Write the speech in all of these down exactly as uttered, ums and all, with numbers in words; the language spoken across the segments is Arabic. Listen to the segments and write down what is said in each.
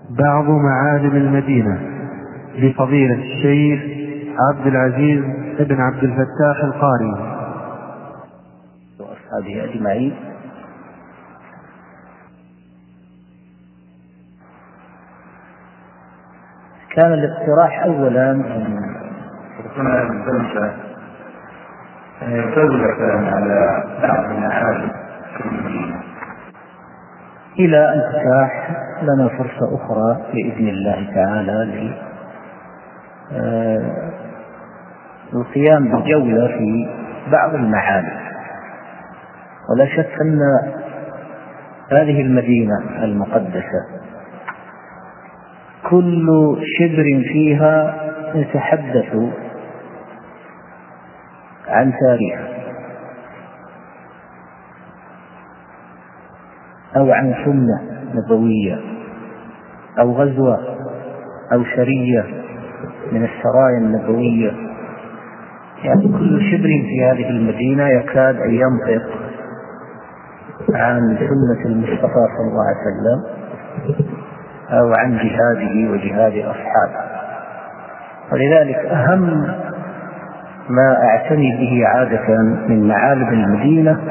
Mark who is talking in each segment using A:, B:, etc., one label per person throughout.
A: بعض معالم المدينة لفضيلة الشيخ عبد العزيز بن عبد الفتاح القاري
B: وأصحابه أجمعين. كان الاقتراح أولا أن على بعض المعالم إلى أن تتاح لنا فرصة أخرى بإذن الله تعالى للقيام بجولة في بعض المعالم. ولا شك أن هذه المدينة المقدسة كل شبر فيها يتحدث عن تاريخ أو عن سنة نبوية أو غزوة أو سرية من السرايا النبوية. يعني كل شبر في هذه المدينة يكاد أن ينطق عن سنة المصطفى صلى الله عليه وسلم أو عن جهاده وجهاد أصحابه. ولذلك أهم ما أعتني به عادة من معالم المدينة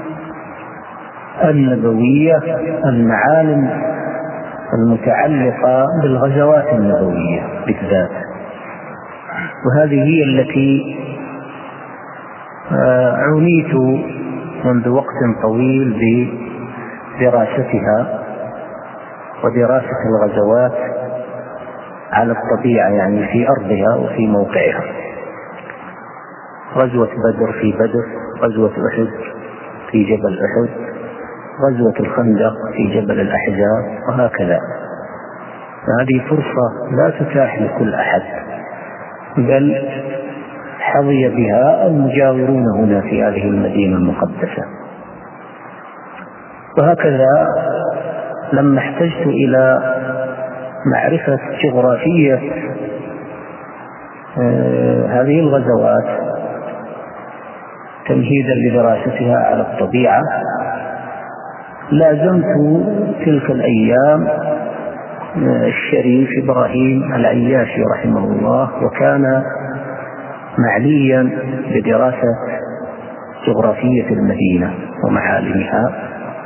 B: النبوية المعالم المتعلقة بالغزوات النبوية بالذات، وهذه هي التي عنيت منذ وقت طويل بدراستها ودراسة الغزوات على الطبيعة، يعني في أرضها وفي موقعها. غزوة بدر في بدر، غزوة أحد في جبل أحد، غزوة الخندق في جبل الأحزاب، وهكذا. هذه فرصة لا تتاح لكل أحد، بل حظي بها المجاورون هنا في هذه المدينة المقدسة. وهكذا لما احتجت إلى معرفة جغرافية هذه الغزوات تمهيدا لدراستها على الطبيعة، لازمت تلك الأيام الشريف إبراهيم العياشي رحمه الله، وكان معنيا بدراسة جغرافية المدينة ومعالمها.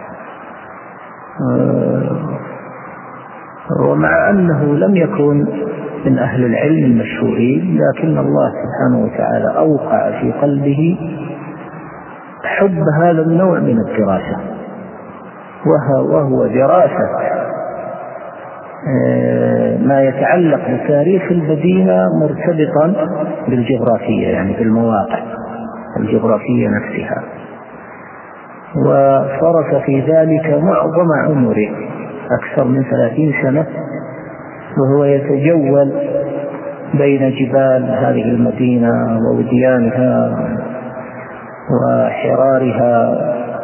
B: ومع أنه لم يكن من أهل العلم المشهورين، لكن الله سبحانه وتعالى أوقع في قلبه حب هذا النوع من الدراسة، وهو دراسة ما يتعلق بتاريخ المدينة مرتبطا بالجغرافية، يعني بالمواقع الجغرافية نفسها. وصرف في ذلك معظم عمره أكثر من ثلاثين سنة وهو يتجول بين جبال هذه المدينة ووديانها وحرارها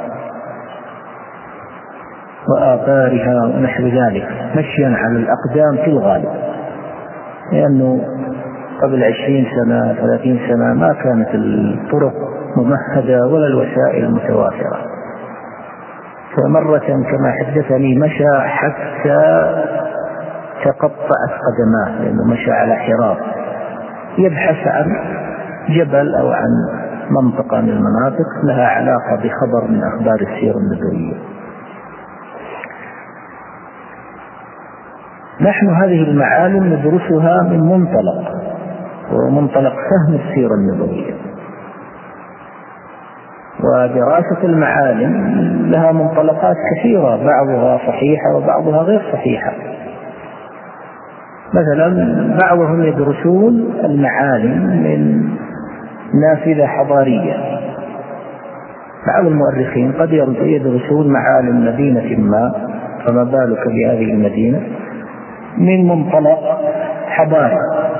B: وآثارها ونحو ذلك، مشيا على الأقدام في الغالب، لأنه قبل عشرين سنة ثلاثين سنة ما كانت الطرق ممهدة ولا الوسائل متوافرة. فمرة كما حدثني مشى حتى تقطعت قدماه، لأنه مشى على حراب يبحث عن جبل أو عن منطقة من المناطق لها علاقة بخبر من أخبار السيرة النبوية. نحن هذه المعالم ندرسها من منطلق ومنطلق فهم السيرة النبوية، ودراسة المعالم لها منطلقات كثيرة، بعضها صحيحة وبعضها غير صحيحة. مثلا بعضهم يدرسون المعالم من نافذة حضارية، بعض المؤرخين قد يدرسون معالم مدينة ما، فما بالك بهذه المدينة، من منطلق حضاري.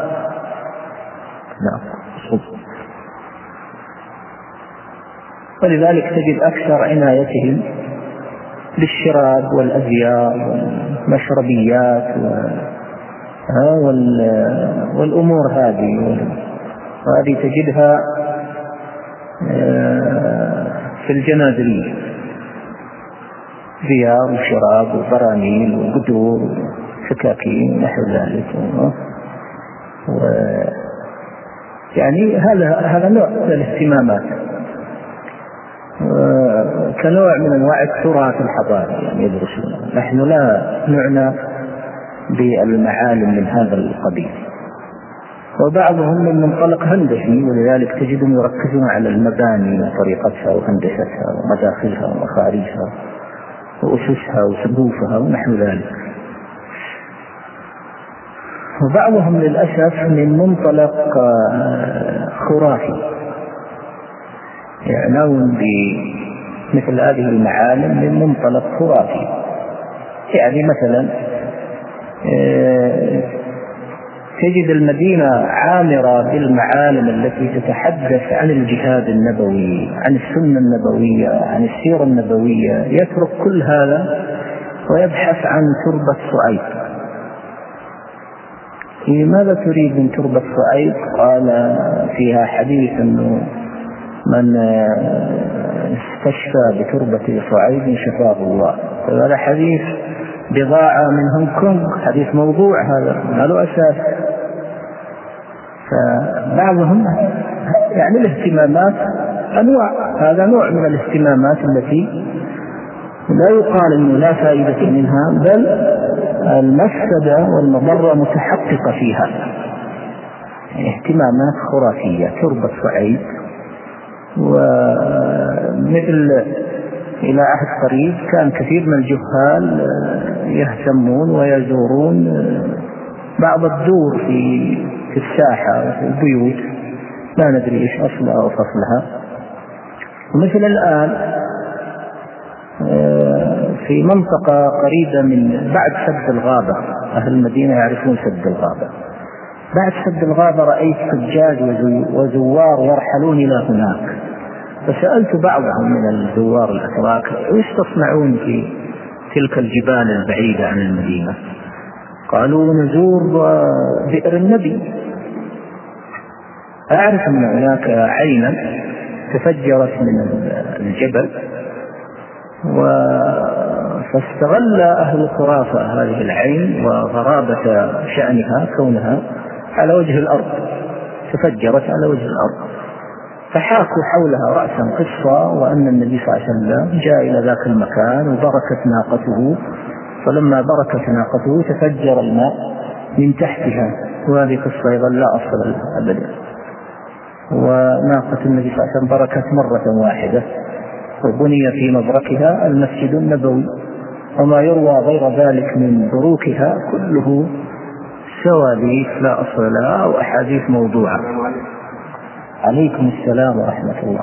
B: ولذلك تجد أكثر عنايتهم بالشراب والأزياء والمشربيات والأمور هذه، وهذه تجدها في الجنازرية، ثياب وشراب وبراميل وقدور سكاكين نحو ذلك. و يعني هذا هذا نوع من الاهتمامات كنوع من انواع التراث الحضاري يعني يدرسونه. نحن لا نعنى بالمعالم من هذا القبيل. وبعضهم من منطلق هندسي، ولذلك تجدهم يركزون على المباني وطريقتها وهندستها ومداخلها ومخارجها وأسسها وسقوفها ونحو ذلك. وبعضهم للأسف من منطلق خرافي يعنون بمثل هذه المعالم من منطلق خرافي. يعني مثلا تجد المدينة عامرة بالمعالم التي تتحدث عن الجهاد النبوي، عن السنة النبوية، عن السيرة النبوية، يترك كل هذا ويبحث عن تربة صعيد. ماذا تريد من تربة صعيد؟ قال فيها حديث أنه من استشفى بتربة صعيد شفاه الله. هذا حديث بضاعة من هونغ كونغ، حديث موضوع، هذا ما له أساس. فبعضهم يعني الاهتمامات أنواع، هذا نوع من الاهتمامات التي لا يقال أنه لا فائدة منها، بل المفسدة والمضرة متحققة فيها. يعني اهتمامات خرافية، تربة صعيد. ومثل إلى عهد قريب كان كثير من الجهال يهتمون ويزورون بعض الدور في في الساحة وفي البيوت، لا ندري إيش أصلها أو فصلها. ومثل الآن في منطقة قريبة من بعد سد الغابة، أهل المدينة يعرفون سد الغابة، بعد سد الغابة رأيت حجاج وزوار يرحلون إلى هناك. فسألت بعضهم من الزوار الأتراك ايش تصنعون في تلك الجبال البعيدة عن المدينة؟ قالوا نزور بئر النبي. أعرف أن هناك عينا تفجرت من الجبل، فاستغل أهل الخرافة هذه العين وغرابة شأنها كونها على وجه الأرض، تفجرت على وجه الأرض، فحاكوا حولها رأسا قصة، وأن النبي صلى الله عليه وسلم جاء إلى ذاك المكان وبركت ناقته، فلما بركت ناقته تفجر الماء من تحتها. وهذه قصة أيضا لا أصل لها أبدا. وناقة النبي صلى الله عليه وسلم بركت مرة واحدة، وبني في مبركها المسجد النبوي. وما يروى غير ذلك من بروكها كله سواليف لا أصل لها أو أحاديث موضوعة. عليكم السلام ورحمة الله.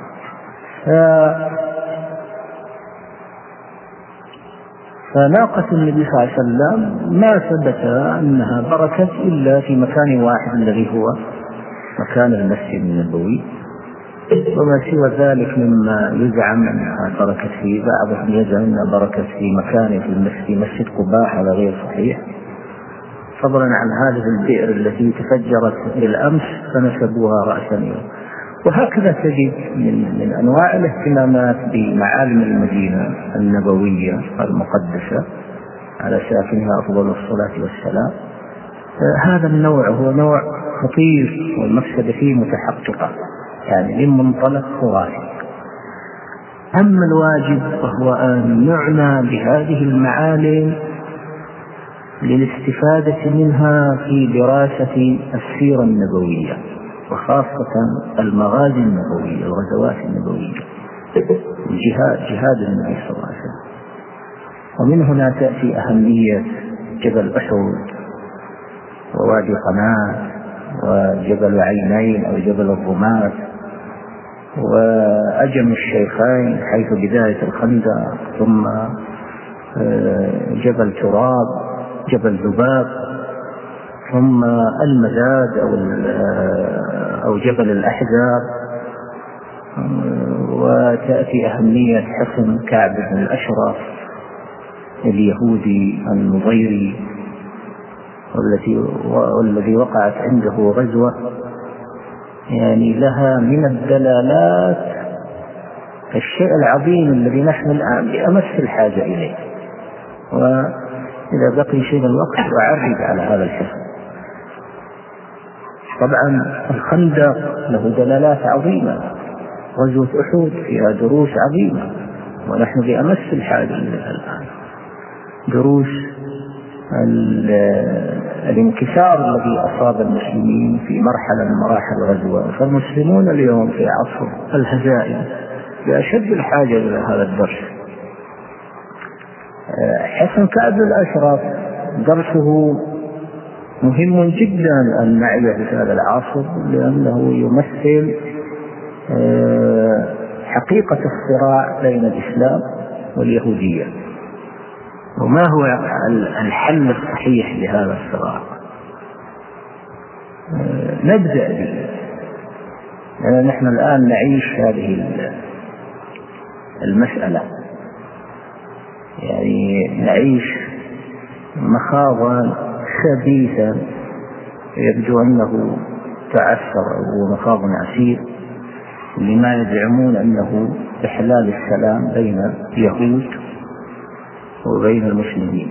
B: فناقة النبي صلى الله عليه وسلم ما ثبت أنها بركت إلا في مكان واحد الذي هو مكان المسجد النبوي، وما سوى ذلك مما يزعم أنها بركت فيه. بعضهم يزعم أنها بركت في مكان في المسجد مسجد قباء، هذا غير صحيح، فضلا عن هذه البئر التي تفجرت بالأمس فنسبوها رأسا. وهكذا تجد من, من أنواع الاهتمامات بمعالم المدينة النبوية المقدسة على ساكنها أفضل الصلاة والسلام. هذا النوع هو نوع خطير والمفسدة فيه متحققة، يعني من منطلق خرافي. أما الواجب وهو أن نعنى بهذه المعالم للاستفادة منها في دراسة السيرة النبوية، وخاصة المغازي النبوية، الغزوات النبوية، الجهاد، جهاد النبي صلى الله عليه وسلم. ومن هنا تأتي أهمية جبل أحد ووادي قناة وجبل عينين أو جبل الرماة وأجم الشيخين حيث بداية الخندق، ثم جبل تراب، جبل ذباب، ثم المزاد أو أو جبل الأحزاب. وتأتي أهمية حصن كعب بن الأشرف اليهودي النظيري والتي والذي وقعت عنده غزوة يعني لها من الدلالات الشيء العظيم الذي نحن الآن بأمس الحاجة إليه. إذا بقي شيء من الوقت أعرج على هذا الحكم. طبعا الخندق له دلالات عظيمة، غزوة أحد فيها دروس عظيمة ونحن بأمس الحاجة إليها الآن، دروس الانكسار الذي أصاب المسلمين في مرحلة من مراحل الغزوة. فالمسلمون اليوم في عصر الهزائم بأشد الحاجة إلى هذا الدرس. حسن كعب الأشرف درسه مهم جدا أن نعيه في هذا العصر، لأنه يمثل حقيقة الصراع بين الإسلام واليهودية، وما هو الحل الصحيح لهذا الصراع. نبدأ به، لأن نحن الآن نعيش هذه المسألة، يعني نعيش مخاضا خبيثا يبدو أنه تعثر أو مخاض عسير لما يزعمون أنه إحلال السلام بين اليهود وبين المسلمين.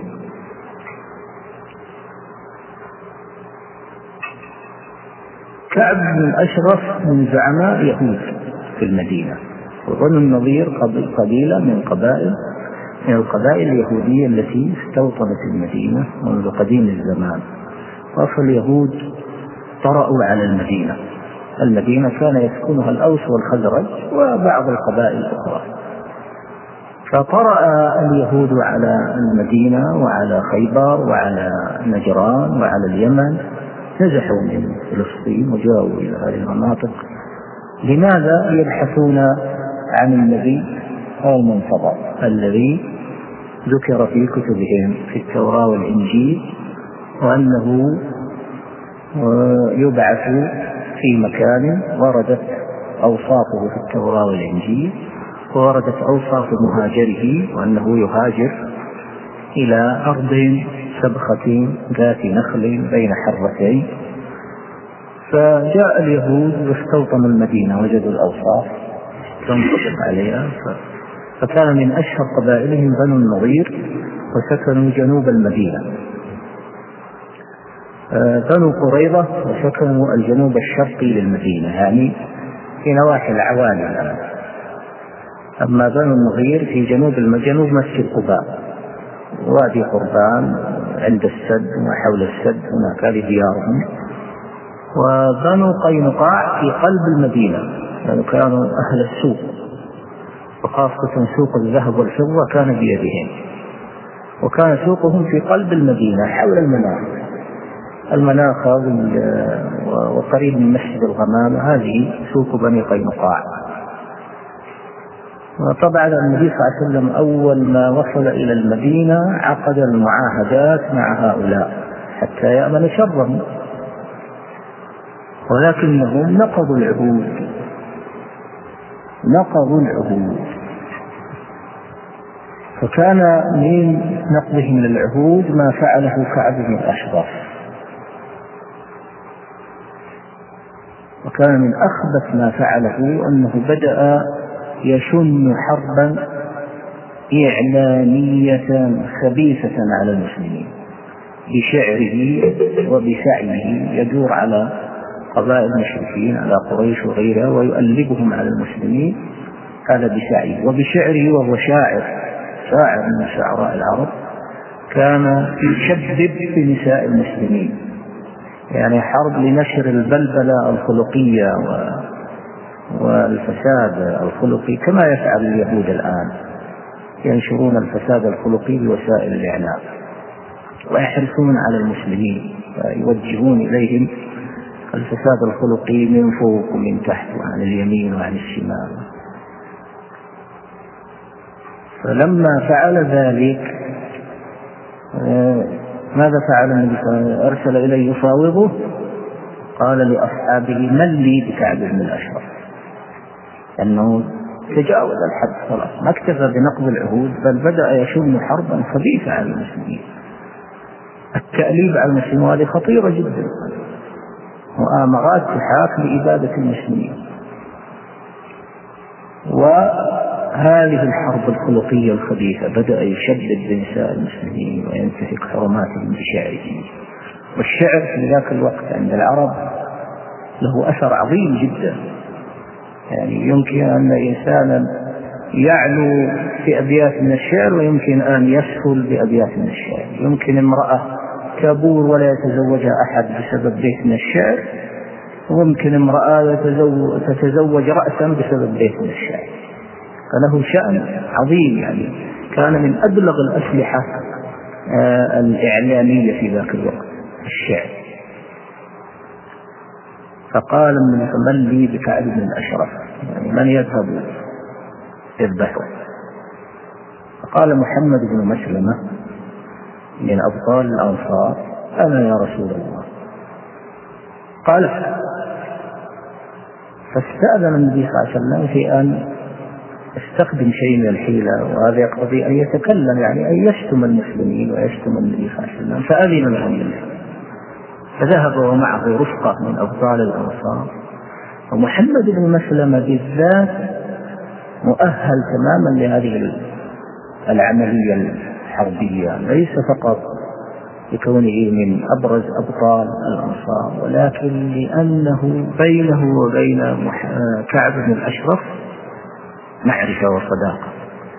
B: كعب بن الأشرف من زعماء يهود في المدينة، وبنو النضير قبيلة من قبائل من القبائل اليهودية التي استوطنت المدينة منذ قديم الزمان. وأصل اليهود طرأوا على المدينة، المدينة كان يسكنها الأوس والخزرج وبعض القبائل الأخرى، فطرأ اليهود على المدينة وعلى خيبر وعلى نجران وعلى اليمن، نزحوا من فلسطين وجاءوا إلى هذه المناطق. لماذا؟ يبحثون عن النبي المنتظر الذي ذكر في كتبهم في التوراة والإنجيل، وأنه يبعث في مكان وردت أوصافه في التوراة والإنجيل، ووردت أوصاف مهاجره وأنه يهاجر إلى أرض سبخة ذات نخل بين حرتين. فجاء اليهود واستوطنوا المدينة، وجدوا الأوصاف تنطبق عليها، فكان من أشهر قبائلهم بنو النضير، وسكنوا جنوب المدينة. بنو قريظة وسكنوا الجنوب الشرقي للمدينة، يعني في نواحي العوالي. أما بنو النضير في جنوب جنوب مسجد قباء، وادي قربان عند السد وحول السد، هناك هذه ديارهم. وبنو قينقاع في قلب المدينة، يعني كانوا أهل السوق، وخاصة سوق الذهب والفضة كان بيدهم، وكان سوقهم في قلب المدينة حول المناخ المناخ وقريب من مسجد الغمامة. هذه سوق بني قينقاع. وطبعا النبي صلى الله عليه وسلم أول ما وصل إلى المدينة عقد المعاهدات مع هؤلاء حتى يأمن شرهم، ولكنهم نقضوا العهود نقضوا العهود فكان من نقضهم للعهود ما فعله كعب بن الأشرف، وكان من أخبث ما فعله أنه بدأ يشن حربا إعلانية خبيثة على المسلمين بشعره وبسعيه، يدور على قبائل المشركين على قريش وغيرها ويؤلبهم على المسلمين، هذا بسعيه وبشعره، وهو شاعر شاعر من شعراء العرب، كان يشبب في نساء المسلمين، يعني حرب لنشر البلبلة الخلقية والفساد الخلقي كما يفعل اليهود الآن، ينشرون الفساد الخلقي بوسائل الإعلام ويحرصون على المسلمين ويوجهون إليهم الفساد الخلقي من فوق ومن تحت وعن اليمين وعن الشمال. فلما فعل ذلك ماذا فعل النبي صلى الله عليه وسلم؟ أرسل إليه يفاوضه، قال لأصحابه من لي بكعب بن الأشرف، أنه تجاوز الحد خلاص، ما اكتفى بنقض العهود بل بدأ يشن حربا خبيثة على المسلمين. التأليب على المسلمين هذه خطيرة جدا، مؤامرات تحاك لإبادة المسلمين. وهذا هذه الحرب الخلقية الخبيثة بدأ يشدد بنساء المسلمين وينتهك حرماتهم بشعره. والشعر في ذاك الوقت عند العرب له أثر عظيم جدا، يعني يمكن أن إنسانا يعلو بأبيات من الشعر ويمكن أن يسهل بأبيات من الشعر. يمكن امرأة تبور ولا يتزوجها أحد بسبب بيت من الشعر، ويمكن امرأة تتزوج رأسا بسبب بيت من الشعر. فله شأن عظيم، يعني كان من أبلغ الأسلحة الإعلامية في ذاك الوقت الشعر. فقال من فمن لي بكعب بن الأشرف، يعني من يذهب يذبحه؟ فقال محمد بن مسلمة من أبطال الأنصار أنا يا رسول الله. قال فاستأذن النبي صلى الله عليه وسلم في أن استخدم شيء من الحيلة، وهذا يقتضي أن يتكلم، يعني أن يشتم المسلمين ويشتم النبي صلى الله عليه وسلم. فأذن له النبي، فذهب ومعه رفقة من أبطال الأنصار. ومحمد بن مسلمة بالذات مؤهل تماما لهذه العملية الحربية، ليس فقط لكونه من أبرز أبطال الأنصار، ولكن لأنه بينه وبين كعب بن الأشرف معرفة وصداقة،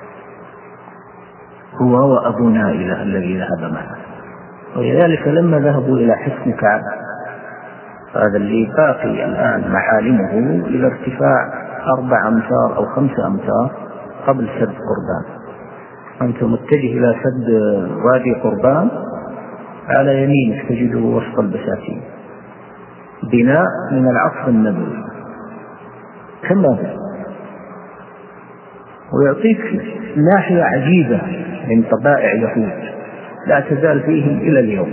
B: هو وأبو نائلة الذي ذهب معه. ولذلك لما ذهبوا إلى حصن كعب، هذا اللي باقي الآن معالمه إلى ارتفاع أربع أمتار أو خمسة أمتار قبل سد قربان، أنت متجه إلى سد وادي قربان، على يمينك تجده وسط البساتين، بناء من العصر النبوي كما هو، ويعطيك ناحية عجيبة من طبائع يهود لا تزال فيهم إلى اليوم.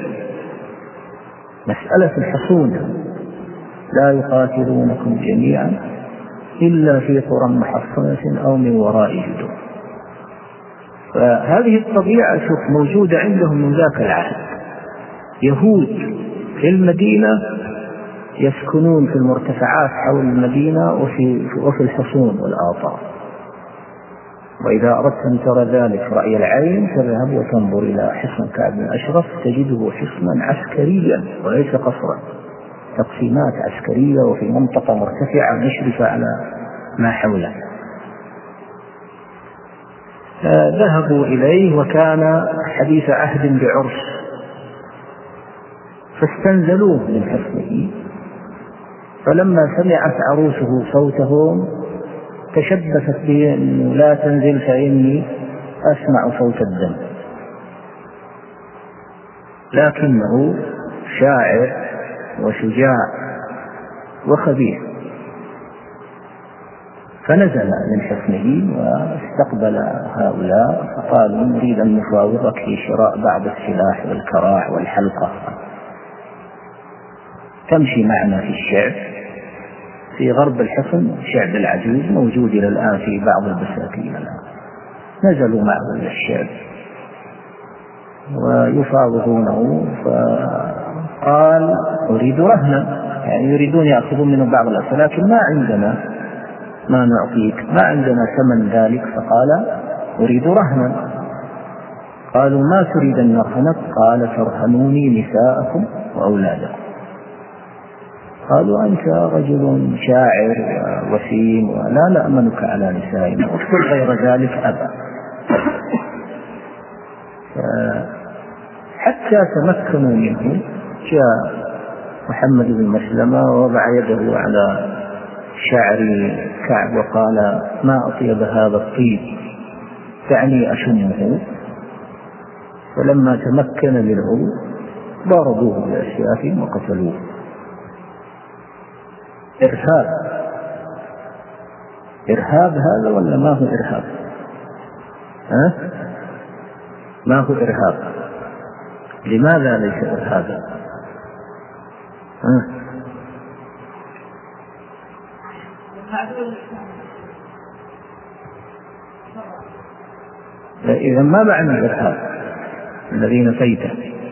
B: مسألة الحصون، لا يقاتلونكم جميعا إلا في قرى محصنة أو من وراء جدر. فهذه الطبيعة شوف موجودة عندهم من ذاك العهد. يهود في المدينة يسكنون في المرتفعات حول المدينة وفي, وفي الحصون والآطار. وإذا أردت أن ترى ذلك رأي العين تذهب وتنظر إلى حصن كعب بن الأشرف، تجده حصنا عسكريا وليس قصرا، تقسيمات عسكرية وفي منطقة مرتفعة مشرفة على ما حوله. ذهبوا إليه وكان حديث عهد بعرس، فاستنزلوه من حصنه. فلما سمعت عروسه صوتهم تشبثت به أنه لا تنزل فإني أسمع صوت الدم، لكنه شاعر وشجاع وخبير، فنزل من حصنه واستقبل هؤلاء فقالوا نريد أن نفاوضك في شراء بعض السلاح والكراع والحلقة، تمشي معنا في الشعب في غرب الحصن. شعب العجوز موجود إلى الآن في بعض البساتين الآن. نزلوا معه إلى الشعب ويفاوضونه، فقال أريد رهنا، يعني يريدون يأخذون منه بعض الأسلحة، لكن ما عندنا ما نعطيك، ما عندنا ثمن ذلك. فقال أريد رهنا. قالوا ما تريد أن نرهنك؟ قال ترهنوني نساءكم وأولادكم. قالوا أنت رجل شاعر وسيم ولا نأمنك على نسائنا، واذكر غير ذلك أبا. حتى تمكنوا منه جاء محمد بن مسلمة ووضع يده على شعر كعب وقال ما أطيب هذا الطيب، تعني أشمه. فلما تمكن منه ضربوه بأسيافهم وقتلوه. إرهاب، إرهاب هذا ولا ما هو إرهاب؟ ها؟ ما هو إرهاب؟ لماذا ليس إرهابا؟ ها؟ إذا ما معنى الإرهاب الذي نفيته؟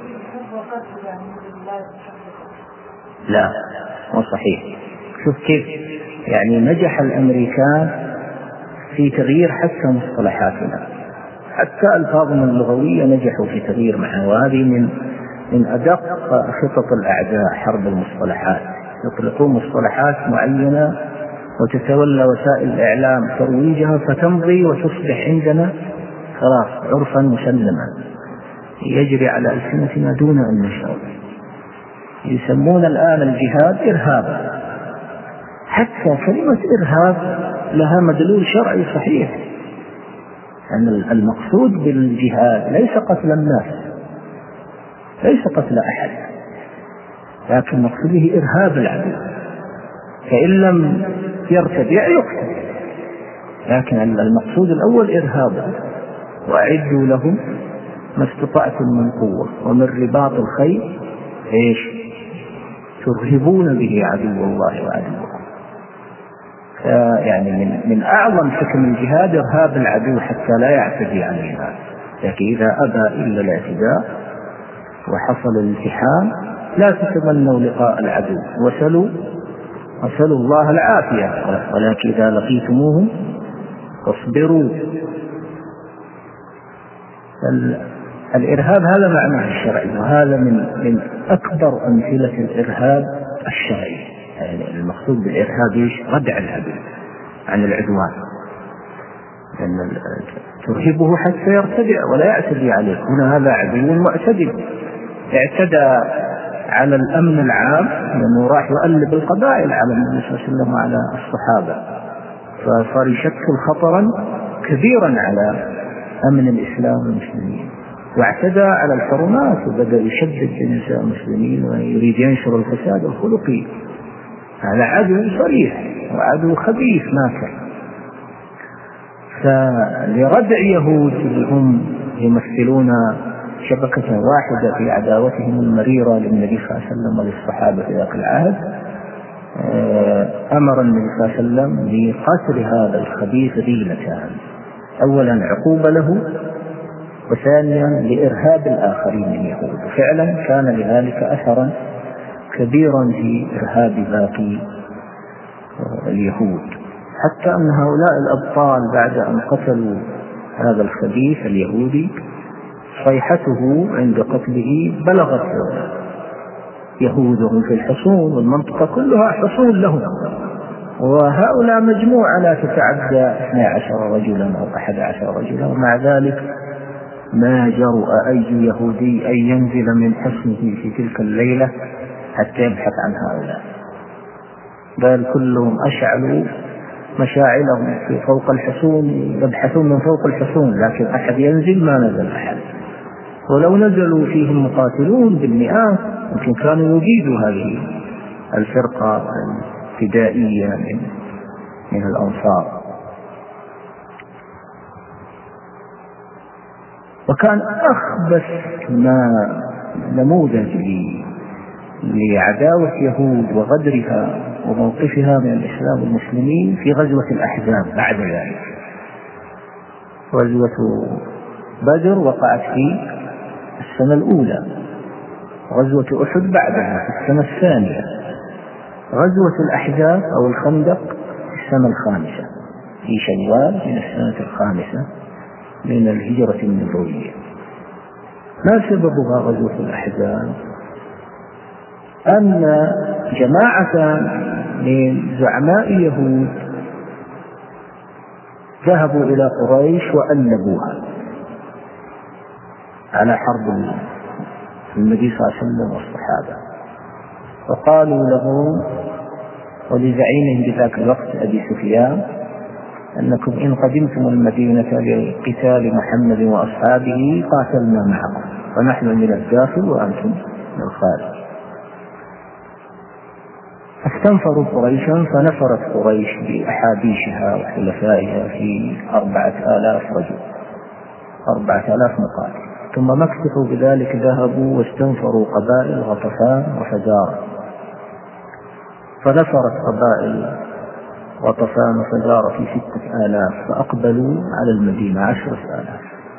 B: لا، مو صحيح. شوف كيف يعني نجح الأمريكان في تغيير حتى مصطلحاتنا، حتى ألفاظنا اللغوية نجحوا في تغيير معها. وهذه من من أدق خطط الأعداء، حرب المصطلحات. يطلقون مصطلحات معينة وتتولى وسائل الإعلام ترويجها فتمضي وتصبح عندنا خلاص عرفا مسلما يجري على ألسنتنا دون أن نشعر. يسمون الآن الجهاد إرهابا، حتى كلمة إرهاب لها مدلول شرعي صحيح، أن يعني المقصود بالجهاد ليس قتل الناس، ليس قتل أحد، لكن مقصوده إرهاب العدو، فإن لم يرتدع يقتل، لكن المقصود الأول إرهابه. وأعدوا لهم ما استطعتم من قوة ومن رباط الخيل إيش ترهبون به عدو الله وعدوكم. يعني من, من أعظم حكم الجهاد إرهاب العدو حتى لا يعتدي علينا. لكن إذا أبى إلا الاعتداء وحصل الالتحام لا تتمنوا لقاء العدو وسلوا وسلوا الله العافية، ولكن إذا لقيتموهم فاصبروا. الإرهاب هذا معناه الشرعي، وهذا من من أكبر أمثلة الإرهاب الشرعي. يعني المقصود بالإرهاب إيش؟ ردع العدو عن العدوان، لأن ترهبه حتى يرتدع ولا يعتدي عليك. هنا هذا عدو معتدي، اعتدى على الأمن العام لأنه راح يؤلب القبائل على النبي صلى الله عليه وسلم وعلى الصحابة، فصار يشكل خطرا كبيرا على أمن الإسلام والمسلمين. واعتدى على الحرمات وبدأ يشدد في نساء المسلمين ويريد ينشر الفساد الخلقي. هذا عدو صريح وعدو خبيث ماكر. فلردع يهود اللي هم يمثلون شبكة واحدة في عداوتهم المريرة للنبي صلى الله عليه وسلم وللصحابة في ذاك العهد، أمر النبي صلى الله عليه وسلم بقتل هذا الخبيث ذيلتان، أولا عقوبة له، وثانيا لإرهاب الآخرين من اليهود. فعلا كان لذلك أثرا كبيرا في إرهاب باقي اليهود، حتى أن هؤلاء الأبطال بعد أن قتلوا هذا الخبيث اليهودي صيحته عند قتله بلغت يهودهم في الحصون، والمنطقة كلها حصون لهم، وهؤلاء مجموعة لا تتعدى اثني عشر رجلا أو أحد عشر رجلا، ومع ذلك ما جرؤ أي يهودي أن ينزل من حصنه في تلك الليلة حتى يبحث عن هؤلاء، بل كلهم أشعلوا مشاعلهم في فوق الحصون يبحثون من فوق الحصون، لكن أحد ينزل ما نزل أحد. ولو نزلوا فيهم مقاتلون بالمئات يمكن كانوا يجيدوا هذه الفرقة الفدائية من, من الأنصار. وكان أخبث ما نموذج لعداوة يهود وغدرها وموقفها من الإسلام والمسلمين في غزوة الأحزاب. بعد ذلك غزوة بدر وقعت في السنة الأولى، غزوة أحد بعدها في السنة الثانية، غزوة الأحزاب أو الخندق في السنة الخامسة في شوال من السنة الخامسة من الهجرة النبوية. ما سببها غزوة الأحزاب؟ أن جماعة من زعماء يهود ذهبوا إلى قريش وألبوها على حرب النبي صلى الله عليه وسلم والصحابة، وقالوا له ولزعيمهم بذاك الوقت أبي سفيان أنكم إن قدمتم المدينة لقتال محمد وأصحابه قاتلنا معكم، ونحن من الداخل وأنتم من الخارج. استنفروا قريشا، فنفرت قريش بأحابيشها وحلفائها في أربعة آلاف رجل، أربعة آلاف مقاتل. ثم ما اكتفوا بذلك، ذهبوا واستنفروا قبائل غطفان وفزارة، فنفرت قبائل غطفان وفزارة في ستة آلاف، فأقبلوا على المدينة عشرة آلاف.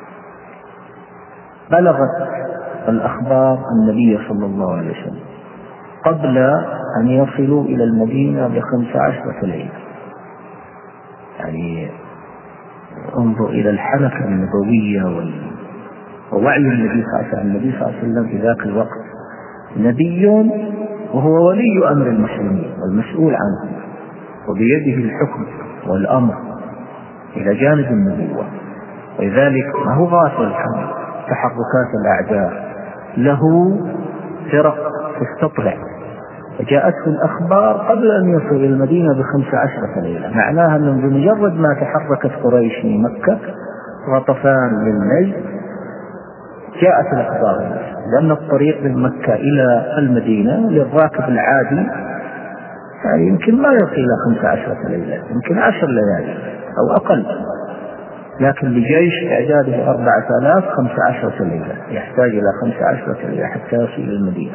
B: بلغت الأخبار النبي صلى الله عليه وسلم قبل أن يصلوا إلى المدينة بخمس عشرة ليلة، يعني انظر إلى الحركة النبوية ووعي النبي صلى الله عليه وسلم. النبي صلى الله عليه وسلم في ذاك الوقت نبي وهو ولي أمر المسلمين والمسؤول عنه، وبيده الحكم والأمر إلى جانب النبوة، ولذلك ما هو غافل عن تحركات الأعداء، له فرق تستطلع. وجاءته الأخبار قبل أن يصل إلى المدينة بخمس عشرة ليلة، معناها أنه بمجرد ما تحركت قريش من مكة غطفان للنجد جاءت الأخبار، لأن الطريق من مكة إلى المدينة للراكب العادي يعني يمكن ما يصل إلى خمس عشرة ليلة، يمكن عشر ليالي أو أقل، لكن لجيش إعداده أربعة آلاف خمس عشرة ليلة يحتاج إلى خمس عشرة ليلة حتى يصل إلى المدينة.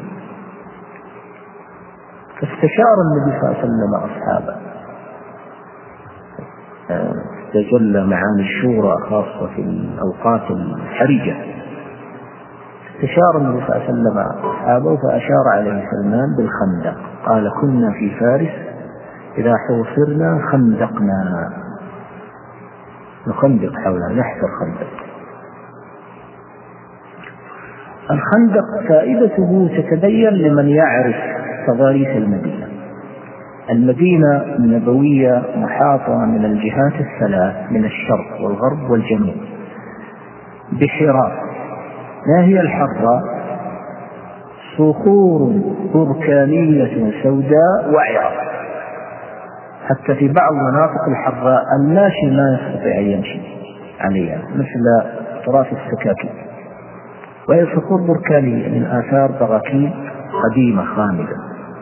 B: فاستشار النبي صلى الله عليه وسلم أصحابه، تجلى معاني الشورى خاصة في الأوقات الحرجة. استشار النبي صلى الله عليه وسلم أصحابه فأشار عليه سلمان بالخندق، قال كنا في فارس إذا حوصرنا خندقنا، نخندق حولها، نحفر خندق. الخندق فائدته تتبين لمن يعرف تضاريس المدينة. المدينة النبوية محاطة من الجهات الثلاث من الشرق والغرب والجنوب بحراء. ما هي الحراء؟ صخور بركانية سوداء وعرة، حتى في بعض مناطق الحراء الماشي ما يستطيع أن يمشي عليها مثل طراف السكاكين، وهي صخور بركانية من آثار براكين قديمة خامدة.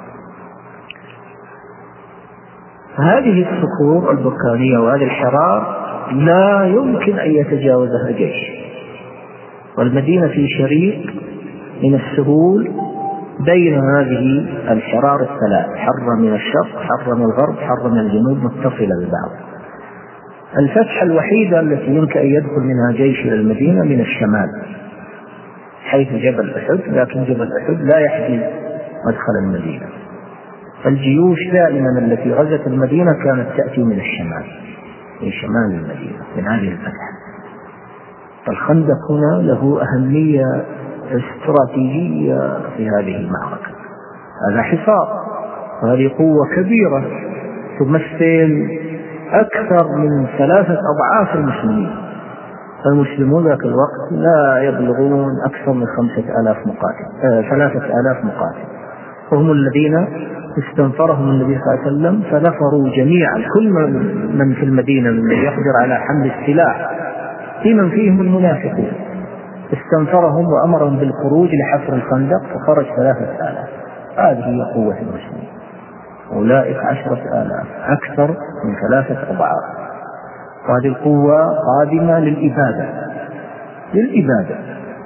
B: هذه الصخور البركانية وهذه الحرار لا يمكن أن يتجاوزها جيش، والمدينة في شريط من السهول بين هذه الحرار الثلاث، حر من الشرق، حر من الغرب، حر من الجنوب، متصلة ببعض. الفتحة الوحيدة التي يمكن أن يدخل منها جيش إلى المدينة من الشمال حيث جبل أحد، لكن جبل أحد لا يحجز مدخل المدينة. فالجيوش دائما التي غزت المدينة كانت تأتي من الشمال، من شمال المدينة، من هذه الفتحة. فالخندق هنا له أهمية استراتيجية في هذه المعركة. هذا حصار، وهذه قوة كبيرة تمثل أكثر من ثلاثة أضعاف المسلمين. المسلمون ذاك الوقت لا يبلغون أكثر من خمسة آلاف مقاتل، آه ثلاثة آلاف مقاتل، وهم الذين استنفرهم النبي صلى الله عليه وسلم، فنفروا جميعا كل من في المدينة من يقدر على حمل السلاح، في من فيهم المنافقين، استنفرهم وأمرهم بالخروج لحفر الخندق، فخرج ثلاثة آلاف. هذه هي قوة المسلمين. أولئك عشرة آلاف، أكثر من ثلاثة أضعاف. وهذه القوة قادمة للإبادة للإبادة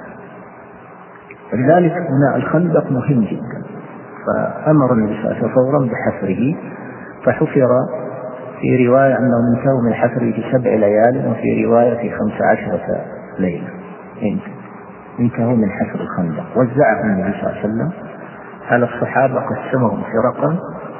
B: لذلك هنا الخندق مهم جدا. فأمر النبي صلى الله عليه وسلم فورا بحفره، فحفر في رواية أنه انتهوا من حفره في سبع ليال، وفي رواية في خمس عشرة ليلة انتهوا من حفر الخندق. وزعهم النبي صلى الله عليه وسلم على الصحابة، قسمهم فرقا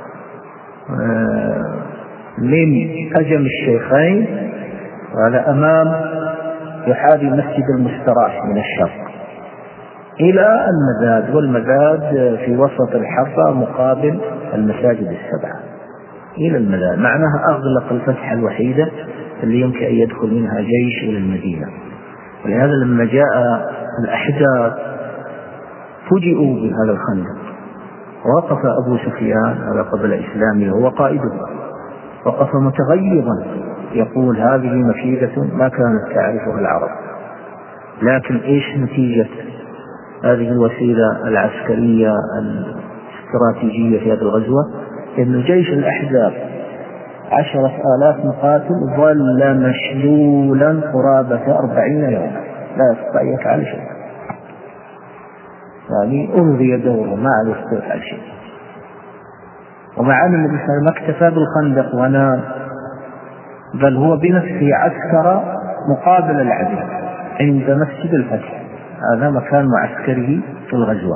B: من أجم الشيخين، وهذا أمام يحاذي مسجد المستراح من الشرق، إلى المذاد، والمذاد في وسط الحرة مقابل المساجد السبعة، إلى المذاد، معناها أغلق الفتحة الوحيدة اللي يمكن أن يدخل منها جيش إلى المدينة. ولهذا لما جاء الأحزاب فوجئوا بهذا الخندق، وقف أبو سفيان هذا قبل إسلامه وهو قائده، وقف متغيظا يقول هذه مكيدة ما كانت تعرفها العرب. لكن إيش نتيجة هذه الوسيلة العسكرية الاستراتيجية في هذه الغزوة؟ إن جيش الأحزاب عشرة آلاف مقاتل ظل مشلولا قرابة أربعين يوما لا يستطيع يفعل شيء، يعني أمضي دوره ما عاد يستطيع شيء. ومع أن النبي صلى الله عليه وسلم اكتفى بالخندق ونام، بل هو بنفسه عسكر مقابل العدو عند مسجد الفتح، هذا مكان معسكره في الغزوة.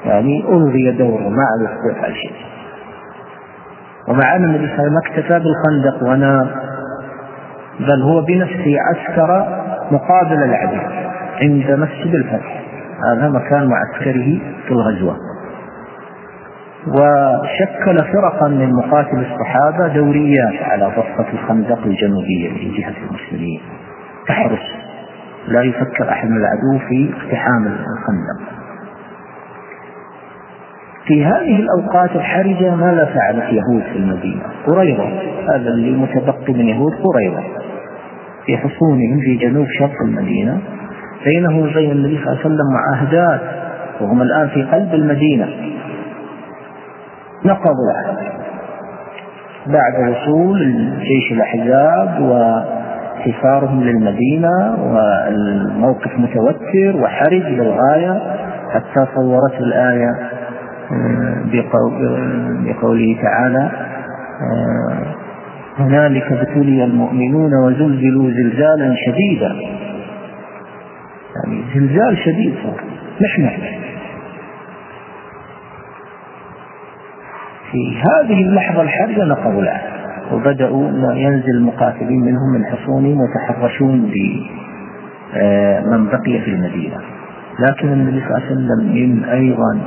B: يعني ألغي دوره ما عاد يستطيع شيء. ومع أن النبي صلى الله عليه وسلم اكتفى بالخندق ونام، بل هو بنفسه عسكر مقابل العدو عند مسجد الفتح، هذا مكان معسكره في الغزوة. وشكل فرقا من مقاتل الصحابة دوريات على ضفة الخندق الجنوبية في جهة المسلمين تحرس، لا يفكر أحد من العدو في اقتحام الخندق. في هذه الأوقات الحرجة ماذا فعلت يهود في المدينة؟ قريظة، هذا اللي متبقي من يهود قريظة في حصونهم في جنوب شرق المدينة، بينه وبين النبي صلى الله عليه وسلم معاهدات، وهم الآن في قلب المدينة. نقضوا العهد بعد وصول جيش الأحزاب وحصارهم للمدينة، والموقف متوتر وحرج للغاية، حتى صورت الآية بقوله تعالى: هنالك ابتلي المؤمنون وزلزلوا زلزالا شديدا، يعني زلزال شديد صار. نحن في هذه اللحظة الحرجة نقضوا العهد، وبدأوا ينزل المقاتلين منهم من حصونهم ويتحرشون بمن بقي في المدينة. لكن النبي صلى الله عليه وسلم من أيضا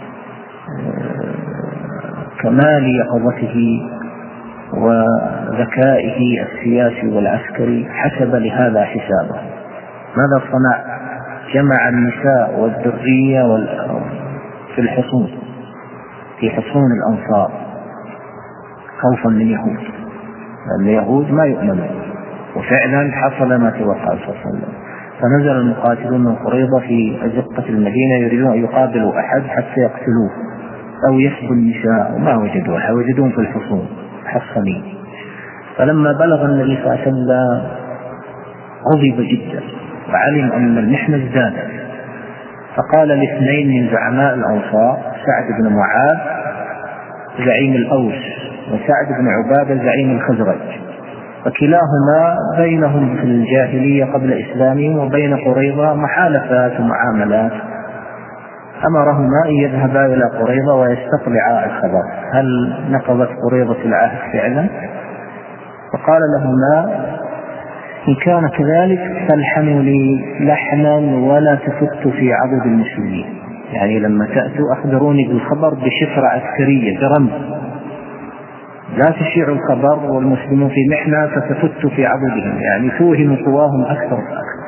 B: كمال يقظته وذكائه السياسي والعسكري حسب لهذا حسابه. ماذا صنع؟ جمع النساء والذرية في الحصون، في حصون الأنصار، خوفا من يهود، لأن اليهود ما يؤمنون. وفعلا حصل ما توقع صلى الله عليه وسلم، فنزل المقاتلون من قريظة في أزقة المدينة يريدون أن يقابلوا أحد حتى يقتلوه أو يسبوا النساء، وما وجدوها، وجدون في الحصون حصنين. فلما بلغ النبي صلى الله عليه وسلم غضب جدا وعلم أن المحنة ازدادت، فقال لاثنين من زعماء الأنصار، سعد بن معاذ زعيم الأوس وسعد بن عبادة زعيم الخزرج، وكلاهما بينهم في الجاهلية قبل إسلامهم وبين قريظة محالفات ومعاملات، أمرهما أن يذهبا إلى قريظة ويستطلعا الخبر هل نقضت قريظة العهد فعلا. فقال لهما: إن كان كذلك فالحنوا لي لحنا ولا تفتوا في عضد المسلمين، يعني لما تأتوا أخبروني بالخبر بشفرة عسكرية برمز، لا تشيعوا الخبر والمسلمون في محنة فتفتوا في عضدهم، يعني توهموا قواهم أكثر فأكثر.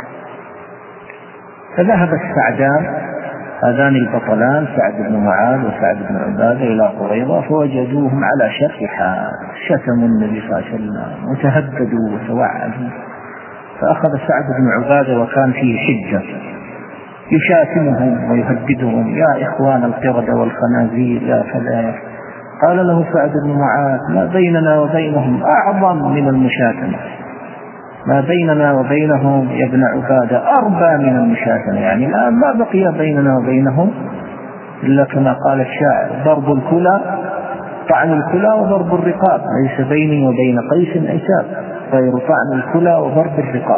B: فذهب السعدان هذان البطلان سعد بن معاذ وسعد بن عبادة إلى قريظة، فوجدوهم على شر حال، شتموا النبي صلى الله عليه وسلم وتهددوا وتوعدوا. فأخذ سعد بن عبادة وكان فيه حجة يشاتمهم ويهددهم: يا إخوان القردة والخنازير يا كذا. قال له سعد بن معاذ: ما بيننا وبينهم أعظم من المشاتمة، ما بيننا وبينهم يا ابن عبادة أربى من المشاتمة، يعني الآن ما بقي بيننا وبينهم إلا كما قال الشاعر: ضرب الكلى طعن الكلى وضرب الرقاب، ليس بيني وبين قيس عتاب غير طعن الكلى وضرب الرقاب.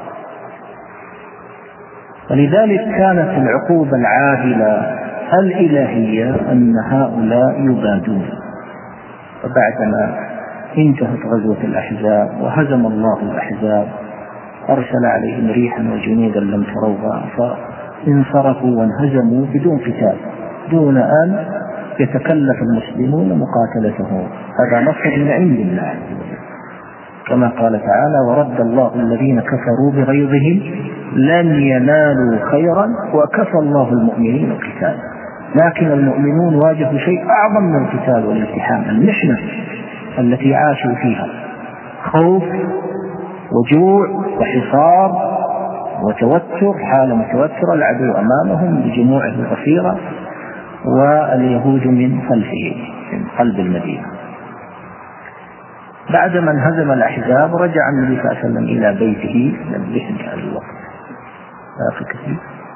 B: ولذلك كانت العقوبة العادلة الإلهية أن هؤلاء يبادون. وبعدما انتهت غزوة الأحزاب وهزم الله الأحزاب أرسل عليهم ريحا وجنودا لم تروها، فانصرفوا وانهزموا بدون قتال، دون أن يتكلف المسلمون مقاتلتهم. هذا نصر من عند الله، كما قال تعالى: ورد الله الذين كفروا بغيظهم لن ينالوا خيرا وكفى الله المؤمنين القتال. لكن المؤمنون واجهوا شيء أعظم من القتال والالتحام، المحنة التي عاشوا فيها، خوف وجوع وحصار وتوتر، حالة متوترة، العدو أمامهم بجموعه الغفيرة واليهود من خلفه من قلب المدينة. بعدما انهزم الأحزاب رجع النبي صلى الله عليه وسلم إلى بيته، نبهني على الوقت آخر كثير.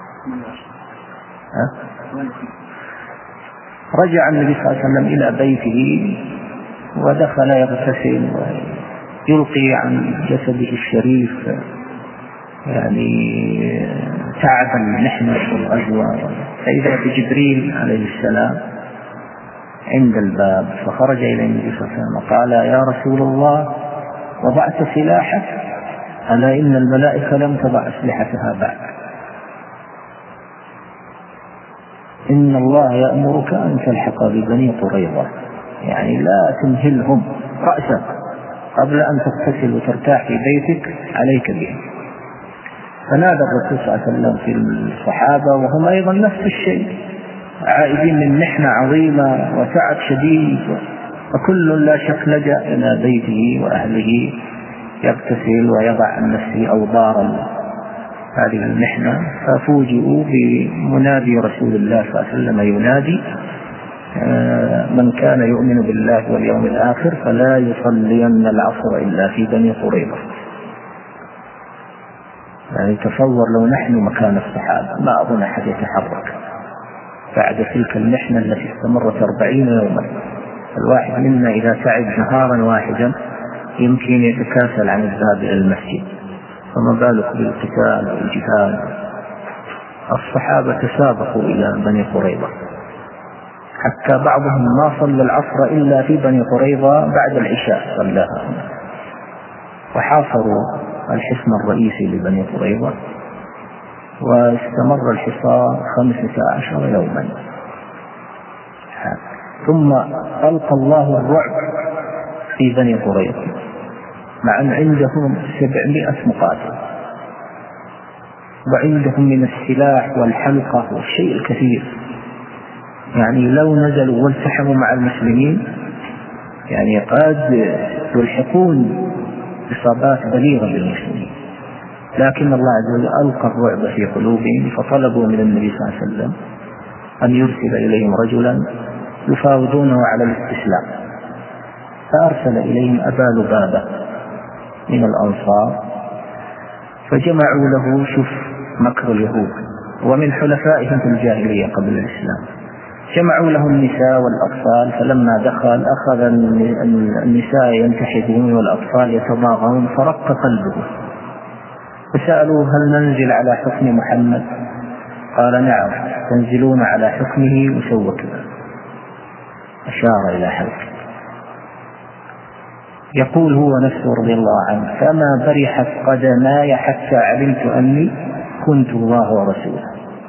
B: رجع النبي صلى الله عليه وسلم إلى بيته ودخل يغتسل ويلقي عن جسده الشريف يعني تعب المحنة والغزوة فإذا بجبريل عليه السلام عند الباب، فخرج إلى النبي صلى الله عليه وسلم وقال: يا رسول الله، وضعت سلاحك؟ ألا إن الملائكة لم تضع أسلحتها بعد، إن الله يأمرك أن تلحق ببني قريظة، يعني لا تمهلهم رأسك قبل أن تغتسل وترتاح في بيتك، عليك بهم. فنادى الرسول صلى الله عليه وسلم في الصحابة وهم أيضا نفس الشيء، عائدين من محنة عظيمة وتعب شديد، وكل لا شك لجأ إلى بيته وأهله يغتسل ويضع عن نفسه أوضار هذه المحنة. ففوجئوا بمنادي رسول الله صلى الله عليه وسلم ينادي: من كان يؤمن بالله واليوم الآخر فلا يصلين العصر إلا في بني قريظة. يعني تصور لو نحن مكان الصحابة ما أظن أحد يتحرك بعد تلك المحنة التي استمرت أربعين يوما. الواحد منا إذا تعب نهارا واحدا يمكن يتكاسل عن الذهاب إلى المسجد، فما بالك بالقتال والجهاد. الصحابة تسابقوا إلى بني قريظة، حتى بعضهم ما صلى العصر إلا في بني قريظة بعد العشاء صلاها، وحاصروا الحصن الرئيسي لبني قريظة، واستمر الحصار خمسة عشر يوما. ثم ألقى الله الرعب في بني قريظة مع أن عندهم سبعمائة مقاتل، وعندهم من السلاح والحلقة والشيء الكثير، يعني لو نزلوا والتحموا مع المسلمين يعني قد يلحقون إصابات بليغة بالمسلمين. لكن الله عز وجل ألقى الرعب في قلوبهم، فطلبوا من النبي صلى الله عليه وسلم أن يرسل إليهم رجلا يفاوضونه على الاستسلام، فأرسل إليهم أبا لبابة من الأنصار، فجمعوا له، شوف مكر اليهود ومن حلفائهم في الجاهلية قبل الإسلام، جمعوا له النساء والأطفال. فلما دخل أخذ النساء ينتحبون والأطفال يتضاغون، فرق قلبه، فسألوه: هل ننزل على حكم محمد؟ قال: نعم، تنزلون على حكمه. وسوى كذا، أشار إلى حلقه. يقول هو نفسه رضي الله عنه: فما برحت قدماي حتى علمت أني كنت الله ورسوله.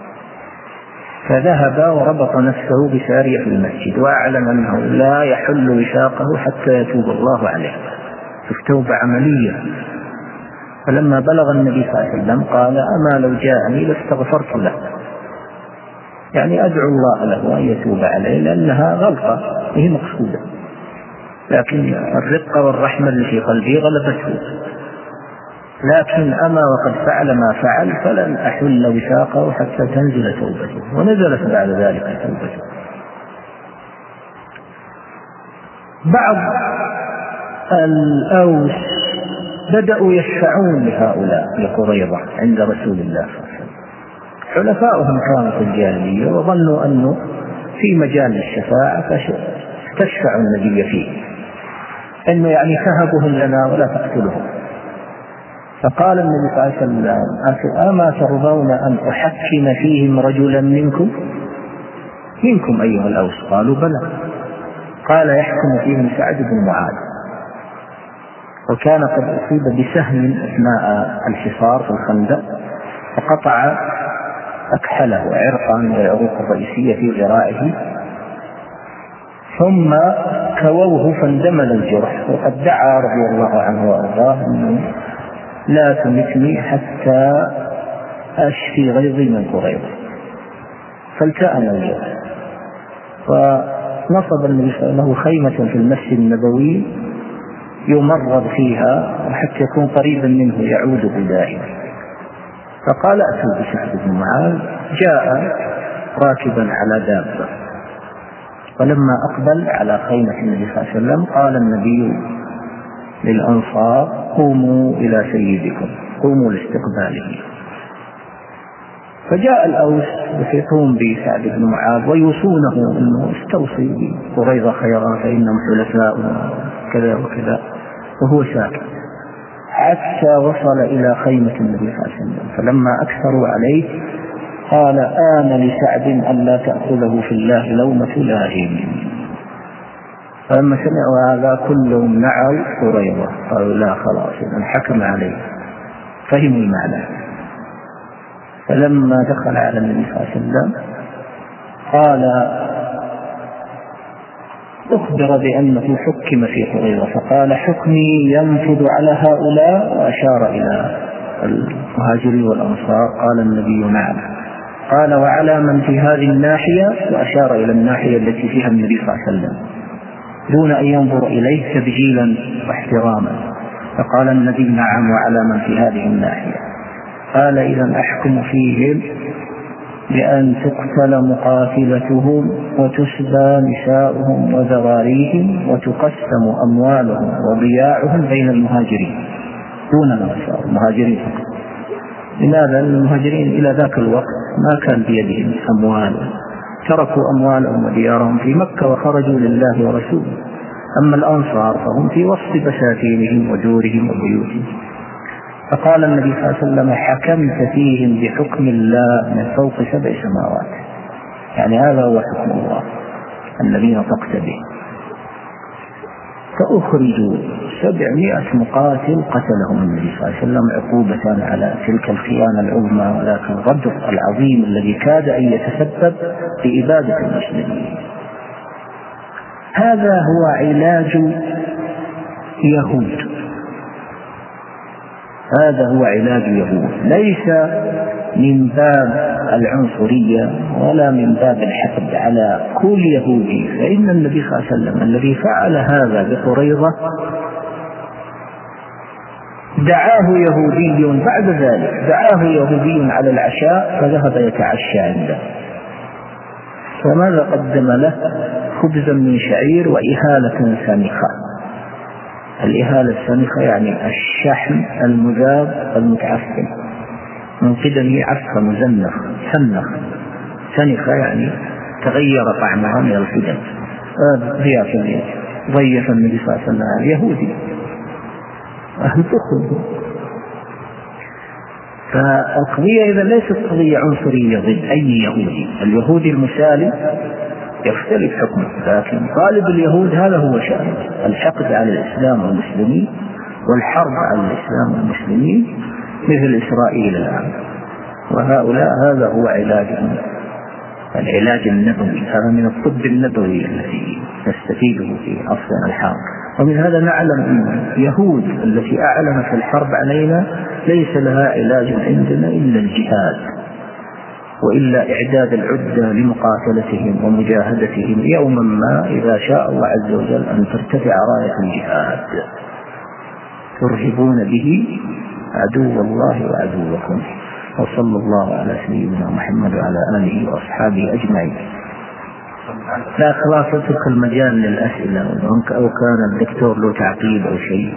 B: فذهب وربط نفسه بسارية في المسجد، وأعلم أنه لا يحل وثاقه حتى يتوب الله عليه، توبة عملية. فلما بلغ النبي صلى الله عليه وسلم قال: أما لو جاءني لاستغفرت له، يعني أدعو الله له أن يتوب عليه، لأنها غلطة هي مقصودة، لكن الرقة والرحمة اللي في قلبي غلبته. لكن أما وقد فعل ما فعل فلن أحل وثاقه حتى تنزل توبته. ونزلت بعد ذلك توبته. بعض الأوس بدأوا يشفعون لهؤلاء لقريظة عند رسول الله صلى الله عليه وسلم. حلفاؤهم كانوا في الجاهلية وظنوا أنه في مجال الشفاعة، فاستشفعوا النبي فيه، أنه يعني فهبهم لنا ولا تقتلهم. فقال النبي صلى الله عليه وسلم: أما ترضون أن أحكم فيهم رجلا منكم منكم أيها الأوس؟ قالوا: بلى. قال: يحكم فيهم سعد بن معاذ، وكان قد أصيب بسهم أثناء الحصار في الخندق، فقطع أكحله عرقا من العروق الرئيسية في ذراعه، ثم كووه فاندمل الجرح. وقد دعا رضي الله عنه وأرضاه أنه: لا تمتني حتى أشفي غيظي من قريظة. فالتأم الجرح، ونصب النبي صلى الله عليه وسلم خيمة في المسجد النبوي يمرض فيها حتى يكون قريبا منه يعود بدائما. فقال: أتوا بسعد بن معاذ. جاء راكبا على دابة، ولما أقبل على خيمة النبي صلى الله عليه وسلم قال النبي للأنصار: قوموا إلى سيدكم، قوموا لاستقباله. فجاء الأوس يحيطون بسعد بن معاذ ويوصونه أنه: استوصي بقريظة خيرا فإنهم حلفاء كذا وكذا، وهو ساكت حتى وصل إلى خيمة النبي صلى الله عليه وسلم. فلما أكثروا عليه قال آن لسعد أن لا تأخذه في الله لومة لائم. فلما سمعوا هذا كلهم نعوا هريرة، قالوا لا خلاص إذن حكم عليه، فهموا المعنى. فلما دخل على النبي صلى الله عليه وسلم قال أخبر بأنه حكم في هريرة، فقال حكمي ينفذ على هؤلاء، وأشار إلى المهاجرين والأنصار. قال النبي نعم. قال وعلى من في هذه الناحية، وأشار إلى الناحية التي فيها النبي صلى الله عليه وسلم دون أن ينظر إليه تبجيلا واحتراما. فقال النبي نعم وعلى من في هذه الناحية. قال إذن أحكم فيهم بأن تقتل مقاتلتهم وتسبى نساؤهم وذراريهم وتقسم أموالهم وضياعهم بين المهاجرين دون الأنصار، المهاجرين فقط. لماذا؟ المهاجرين إلى ذاك الوقت ما كان بيدهم أموال، تركوا أموالهم وديارهم في مكة وخرجوا لله ورسوله. أما الأنصار فهم في وسط بساتينهم ودورهم وبيوتهم. فقال النبي صلى الله عليه وسلم حكمت فيهم بحكم الله من فوق سبع سماوات، يعني هذا هو حكم الله الذي نطقت به. فأخرجوا سبعمائة مقاتل قتلهم النبي صلى الله عليه وسلم عقوبة على تلك الخيانة العظمى، ولكن الغدر العظيم الذي كاد أن يتسبب في إبادة المسلمين. هذا هو علاج يهود، هذا هو علاج يهود، ليس من باب العنصرية ولا من باب الحقد على كل يهودي. فإن النبي صلى الله عليه وسلم الذي فعل هذا بقريظة دعاه يهودي، بعد ذلك دعاه يهودي على العشاء فذهب يتعشى عنده، فماذا قدم له؟ خبزا من شعير وإهالة سمخة. الإهالة السمخة يعني الشحم المذاب المتعفن من قدمه، عفة مزنخ سنخ سنخة يعني تغير طعمها من القدم. ضيافة ضيف النبي صلى الله عليه وسلم يهودي أهل تخرج. فالقضية إذا ليست قضية عنصرية ضد أي يهودي، اليهودي المسالم يختلف حكمه، لكن غالب اليهود هذا هو شأنه، الحقد على الإسلام والمسلمين والحرب على الإسلام والمسلمين مثل إسرائيل الآن. وهؤلاء هذا هو علاجهم، العلاج النبوي، هذا من الطب النبوي الذي نستفيده في عصرنا الحاضر. ومن هذا نعلم أن اليهود التي أعلنت الحرب علينا ليس لها علاج عندنا إلا الجهاد، وإلا إعداد العدة لمقاتلتهم ومجاهدتهم يوما ما إذا شاء الله عز وجل أن ترتفع راية الجهاد ترهبون به عدو الله وعدوكم. وصلى الله على سيدنا محمد وعلى آله وأصحابه أجمعين. لا خلاص اترك المجال للأسئلة، أو كان الدكتور له تعقيب أو شيء.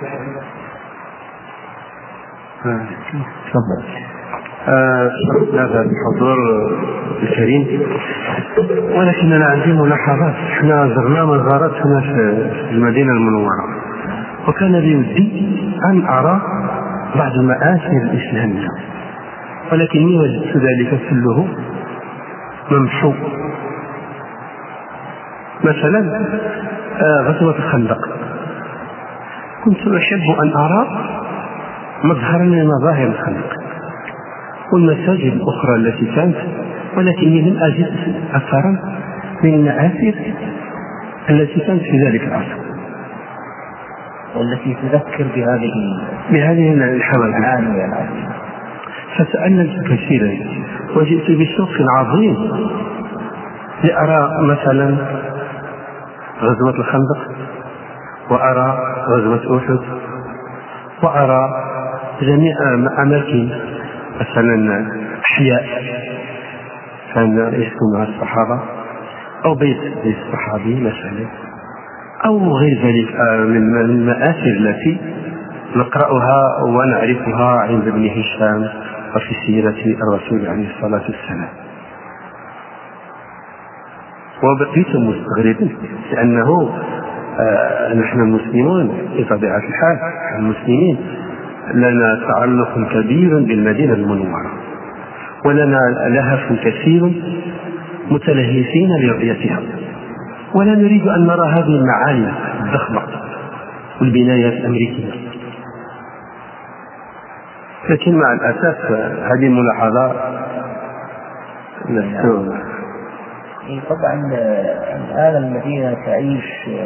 B: تفضل.
A: هذا الحضور الكريم، ولكننا عندي ملاحظات. احنا زرنا مزارات هنا في المدينة المنورة، وكان لي ودي أن أرى بعض المآثر الإسلامية، ولكني وجدت ذلك كله ممحو. مثلا غزوة الخندق، كنت أحب أن أرى مظهرا من مظاهر الخندق والمساجد الأخرى التي كانت، ولكني لم أجد أثرا من المآثر التي كانت في ذلك العصر
B: والتي تذكر بهذه
A: بهذه الحوادث
B: العامية.
A: فسألت كثيرا وجئت بشوق عظيم لأرى مثلا غزوة الخندق، وأرى غزوة أحد، وأرى جميع أماكن مثلا أحياء كان يسكنها الصحابة، أو بيت الصحابي مثلا، أو غير ذلك من المآثر التي نقرأها ونعرفها عند ابن هشام وفي سيرة الرسول عليه الصلاة والسلام. وبقيت مستغربا لأنه آه نحن المسلمون بطبيعة الحال المسلمين لنا تعلق كبير بالمدينة المنورة،
C: ولنا لهف كثير متلهفين لرؤيتها، ولا نريد أن نرى هذه المعالم الضخمة والبنايات الأمريكية. لكن مع الأسف هذه الملاحظة نستوعب.
B: طبعا الآن المدينة تعيش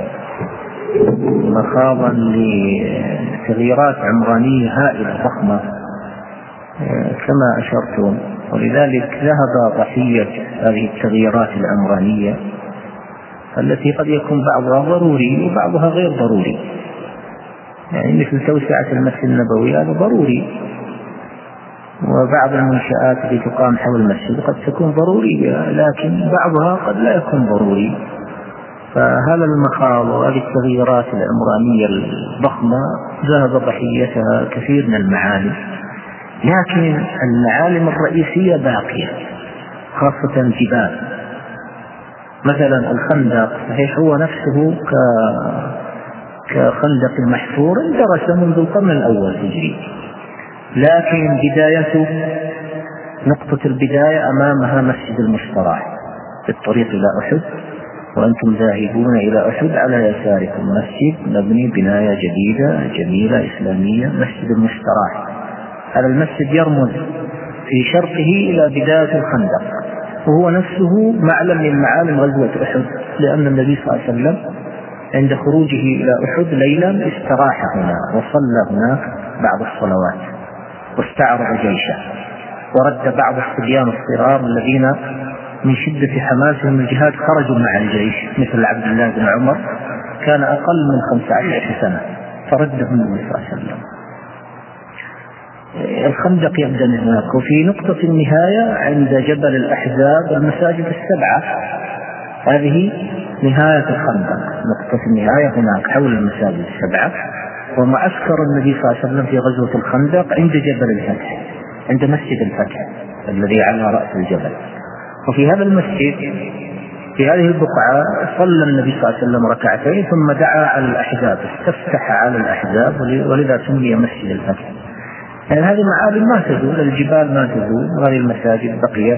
B: مخاضا لتغييرات عمرانية هائلة ضخمة كما أشرتم، ولذلك ذهب ضحية هذه التغييرات العمرانية التي قد يكون بعضها ضروري وبعضها غير ضروري. يعني مثل توسعة المسجد النبوي هذا ضروري، وبعض المنشآت التي تقام حول المسجد قد تكون ضرورية، لكن بعضها قد لا يكون ضروري. فهذا المخاض وهذه التغييرات العمرانية الضخمة ذهب ضحيتها كثير من المعالم، لكن المعالم الرئيسية باقية، خاصة الجبال. مثلا الخندق صحيح هو نفسه كخندق محفور درس منذ القرن الأول هجري، لكن بدايته نقطة البداية أمامها مسجد المستراح في الطريق إلى أحد، وأنتم ذاهبون إلى أحد على يساركم مسجد مبني بناية جديدة جميلة إسلامية، مسجد المستراح. هذا المسجد يرمز في شرقه إلى بداية الخندق، وهو نفسه معلم من معالم غزوة أحد، لأن النبي صلى الله عليه وسلم عند خروجه إلى أحد ليلا استراح هنا وصلى هناك بعض الصلوات واستعرض جيشه، ورد بعض الصبيان الصغار الذين من شدة حماسهم الجهاد خرجوا مع الجيش مثل عبد الله بن عمر كان أقل من خمسة عشر سنة فردهم النبي صلى الله عليه وسلم. الخندق يبدأ هناك، وفي نقطة النهاية عند جبل الأحزاب المساجد السبعة، هذه نهاية الخندق، نقطة النهاية هناك حول المساجد السبعة. ومعسكر النبي صلى الله عليه وسلم في غزوة الخندق عند جبل الفتح، عند مسجد الفتح الذي على رأس الجبل. وفي هذا المسجد في هذه البقعة صلى النبي صلى الله عليه وسلم ركعتين ثم دعا على الأحزاب، استفتح على الأحزاب، ولذا سمي مسجد الفتح. يعني هذه معالم ما تزول، الجبال ما تزول، وهذه المساجد بقيت،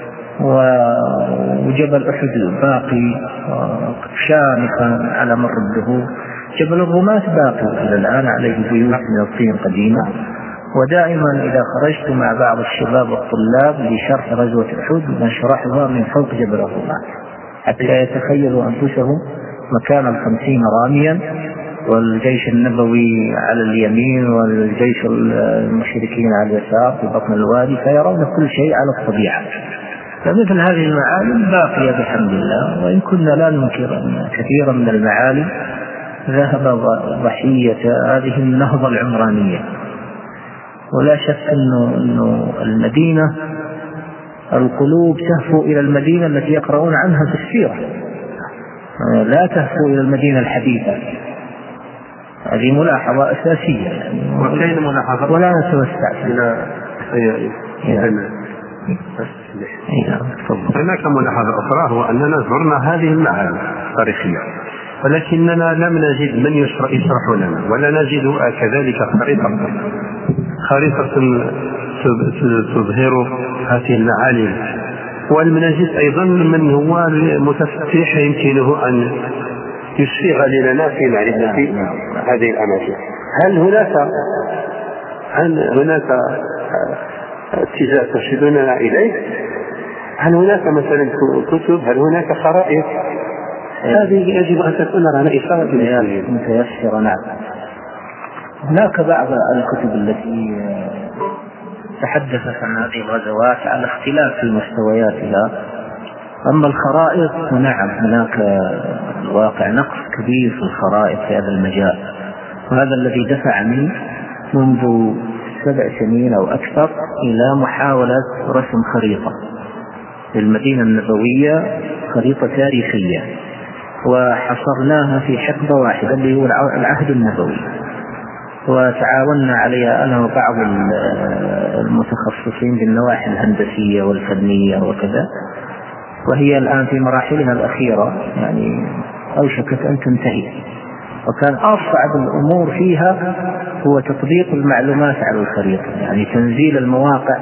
B: وجبل أحد باقي شامخا على مر الدهور. جبل الرماة باقي إلى الآن عليه بيوت من الطين قديمة. ودائما إذا خرجت مع بعض الشباب والطلاب لشرح غزوة أحد نشرحها من فوق جبل الرماة حتى يتخيلوا أنفسهم مكان الخمسين راميا والجيش النبوي على اليمين والجيش المشركين على اليسار في بطن الوادي، فيرون كل شيء على الطبيعة. فمثل هذه المعالم باقية بحمد الله، وإن كنا لا ننكر أن كثيرا من المعالم ذهب ضحية هذه النهضة العمرانية. ولا شك أنه, إنه المدينة القلوب تهفو إلى المدينة التي يقرؤون عنها في السيرة، لا تهفو إلى المدينة الحديثة. هذه ملاحظة أساسية يعني،
C: وكاين ملاحظة
B: ولا نتوسع
C: إلى هناك ملاحظة أخرى، هو أننا زرنا هذه المعالم التاريخية ولكننا لم نجد من يشرح لنا، ولا نجد كذلك خريطة خريطة تظهر هذه المعالم، ولم نجد أيضا من هو المتفتح يمكنه أن يشفق لنا في معرفة هذه الأماكن. هل هناك هل هناك اتجاه ترشدنا إليه؟ هل هناك مثلا كتب؟ هل هناك خرائط؟ هذه يجب أن تكون لنا إشارة
B: متيسرة. نعم، هناك بعض الكتب التي تحدثت عن هذه الغزوات على اختلاف في مستوياتها. أما الخرائط فنعم هناك الواقع نقص كبير في الخرائط في هذا المجال، وهذا الذي دفعني منذ سبع سنين أو أكثر إلى محاولة رسم خريطة للمدينة النبوية، خريطة تاريخية، وحصرناها في حقبة واحدة اللي هو العهد النبوي، وتعاوننا عليها أنا وبعض المتخصصين بالنواحي الهندسية والفنية وكذا، وهي الآن في مراحلها الأخيرة يعني أوشكت أن تنتهي. وكان أصعب الأمور فيها هو تطبيق المعلومات على الخريطة، يعني تنزيل المواقع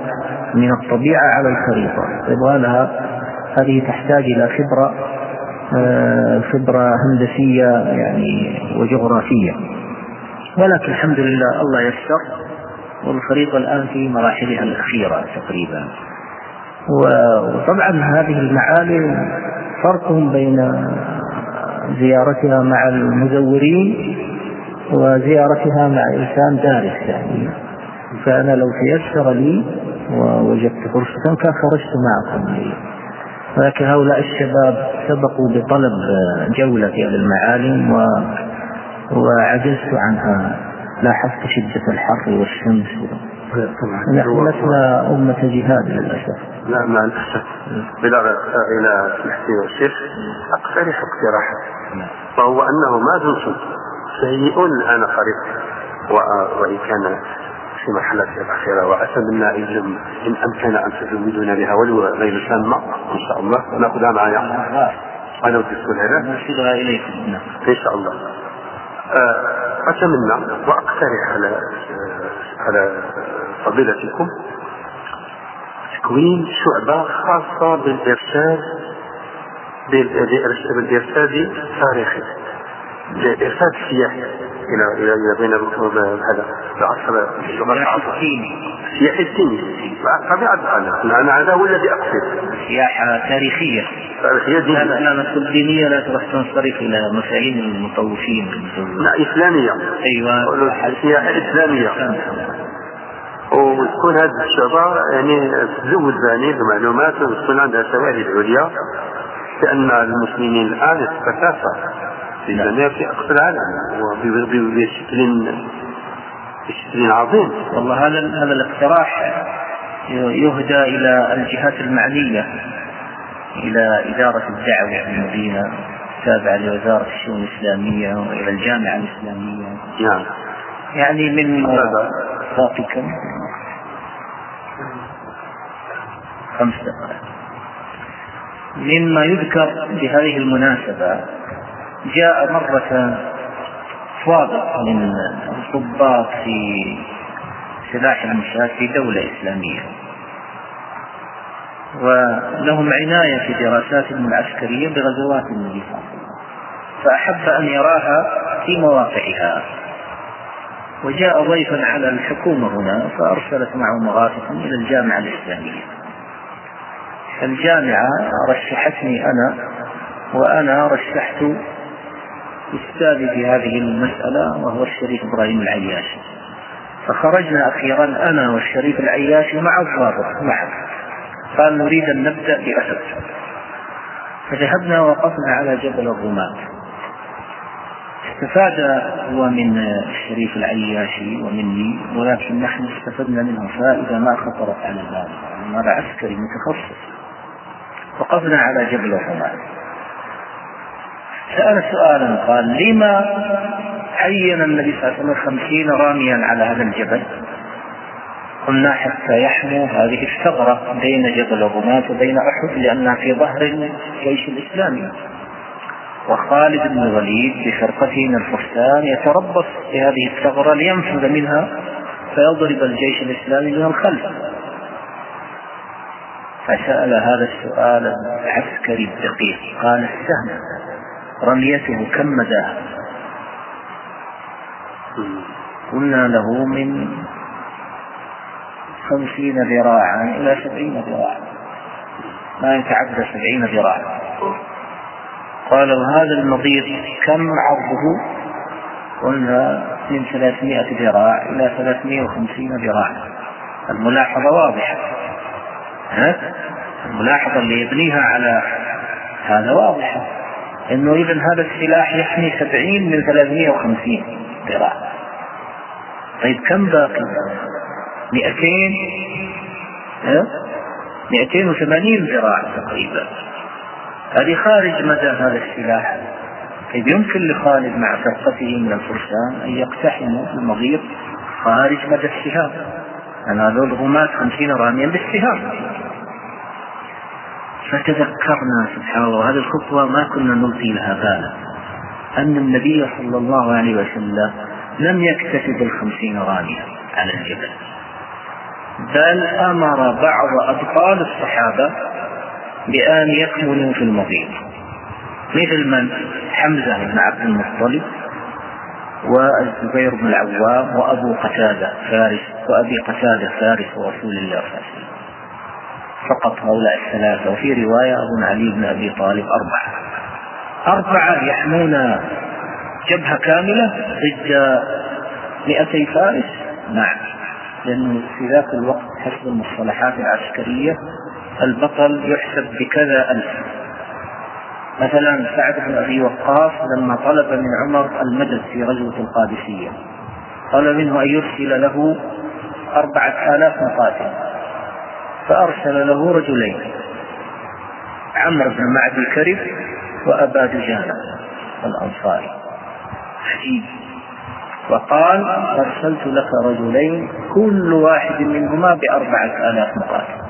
B: من الطبيعة على الخريطة، يبغى لها هذه تحتاج إلى خبرة خبرة هندسية يعني وجغرافية، ولكن الحمد لله الله يسر، والخريطة الآن في مراحلها الأخيرة تقريبا. وطبعا هذه المعالم فرق بين زيارتها مع المزورين وزيارتها مع إنسان دارس يعني. فأنا لو تيسر لي ووجدت فرصة كان خرجت معكم، ولكن هؤلاء الشباب سبقوا بطلب جولة في هذه المعالم و... وعجزت عنها، لاحظت شدة الحر والشمس. نحن لسنا أمة جهاد للأسف.
C: لا مع الأسف. بالإضافة إلى الاحتياج الشيخ أقترح اقتراحا، وهو أنه ما دمتم سيئون الآن خريطة وإن كان في مرحلة الأخيرة، وأتمنى إن إن أمكن أن تزودنا بها ولو ليلة سامة إن شاء الله ونأخذها معنا أنا وتسكن هنا
B: نرسلها إليكم
C: إن شاء الله. أتمنى وأقترح على على فضيلتكم تكوين شعبة خاصة بالإرشاد بالإرشاد التاريخي، بالإرشاد السياحي إلى إلى إلى بين هذا العصر السياحي الديني. طبيعة أنا أنا هذا هو الذي أقصد
B: سياحة تاريخية
C: تاريخية دينية.
B: لا لا الدينية لا تروح تنصرف إلى مفاهيم المطوفين.
C: لا إسلامية.
B: أيوة
C: سياحة إسلامية. وتكون هذه الشعبة يعني تزود ثاني بمعلومات وتكون عندها شواهد عليا بأن المسلمين الآن يتكاثروا في جميع في أقصى العالم وبشكل بشكل عظيم.
B: والله هذا هذا الاقتراح يهدى إلى الجهات المعنية، إلى إدارة الدعوة في المدينة التابعة لوزارة الشؤون الإسلامية وإلى الجامعة الإسلامية.
C: نعم.
B: يعني من فاتكم خمس دقائق. مما يذكر بهذه المناسبة جاء مرة ضابط من الضباط في سلاح المشاة في دولة إسلامية، ولهم عناية في دراساتهم العسكرية بغزوات النبي صلى الله عليه وسلم، فأحب أن يراها في مواقعها، وجاء ضيفا على الحكومة هنا فأرسلت معه مغافة إلى الجامعة الإسلامية. الجامعة رشحتني أنا، وأنا رشحت أستاذي في هذه المسألة وهو الشريف إبراهيم العياشي، فخرجنا أخيرا أنا والشريف العياشي مع الضابط معه، قال نريد أن نبدأ بأسد، فذهبنا ووقفنا على جبل الرماة. استفاد هو من الشريف العياشي ومني، ولكن نحن استفدنا منه فائدة ما خطرت على البال، هذا عسكري متخصص. وقفنا على جبل الرماة، سأل سؤالا قال لما عين النبي صلى الله عليه وسلم خمسين راميا على هذا الجبل؟ قلنا حتى يحموا هذه الثغرة بين جبل الرماة وبين أحد، لأنها في ظهر الجيش الإسلامي، وخالد بن الوليد بفرقته من الفرسان يتربص بهذه الثغرة لينفذ منها فيضرب الجيش الإسلامي من الخلف. فسأل هذا السؤال العسكري الدقيق، قال السهم رميته كم مداها؟ قلنا له من خمسين ذراعا إلى سبعين ذراعا، ما يتعدى سبعين ذراعا. قال وهذا المضيق كم عرضه؟ قلنا من ثلاثمائة ذراع إلى ثلاثمائة وخمسين ذراعا. الملاحظة واضحة، ها؟ الملاحظة اللي يبنيها على هذا واضحة، إنه إذن هذا السلاح يحمي سبعين من ثلاثمائة وخمسين ذراع. طيب كم باقي؟ مئتين، ها؟ مئتين وثمانين ذراع تقريبا. هذه خارج مدى هذا السلاح. طيب يمكن لخالد مع فرقته من الفرسان أن يقتحموا المضيق خارج مدى السهام، لأن هذول الرماة خمسين راميا بالسهام. فتذكرنا سبحان الله، هذه الخطوة ما كنا نلقي لها بالا، أن النبي صلى الله عليه وسلم لم يكتفي بالخمسين راميا على الجبل، بل أمر بعض أبطال الصحابة بأن يكمنوا في المضيق، مثل من؟ حمزة بن عبد المطلب، والزبير بن العوام، وأبو قتادة فارس، وأبي قتادة فارس رسول الله صلى الله عليه وسلم، فقط هؤلاء الثلاثة. وفي رواية أبو علي بن أبي طالب أربعة أربعة يحمون جبهة كاملة ضد مئتي فارس. نعم، لأنه في ذاك الوقت حسب المصطلحات العسكرية البطل يحسب بكذا ألف. مثلا سعد بن أبي وقاص لما طلب من عمر المدد في غزوة القادسية طلب منه أن يرسل له أربعة آلاف مقاتل، فأرسل له رجلين، عمرو بن معدي كرب وأبا دجانة الأنصاري، عجيب. وقال أرسلت لك رجلين كل واحد منهما بأربعة آلاف مقاتل.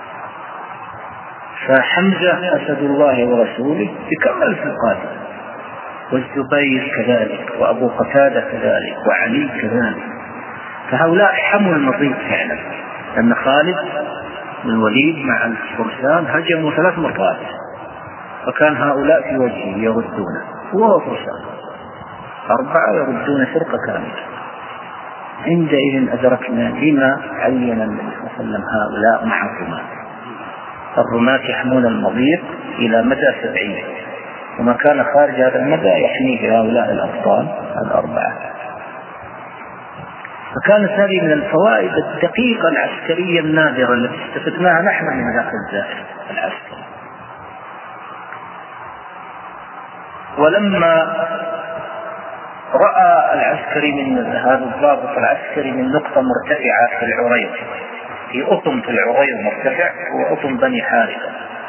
B: فحمزة أسد الله ورسوله بكم ألف مقاتل، والزبير كذلك، وأبو قتادة كذلك، وعلي كذلك. فهؤلاء حموا المضيق فعلا، لأن خالد بن الوليد مع الفرسان هجموا ثلاث مرات، فكان هؤلاء في وجهه يردونه، هو فرسان أربعة يردون فرقة كاملة. عندئذ أدركنا لما عين النبي صلى الله عليه وسلم هؤلاء مع الرماة. الرماة يحمون المضيق إلى مدى سبعين، وما كان خارج هذا المدى يحميه هؤلاء الأبطال الأربعة. فكانت هذه من الفوائد الدقيقة العسكرية النادرة التي استفدناها نحن من ذاك الزائد العسكري. ولما رأى العسكري من هذا الضابط العسكري من نقطة مرتفعة في العريض، في أطم في العريض مرتفع وأطم بني حارثة،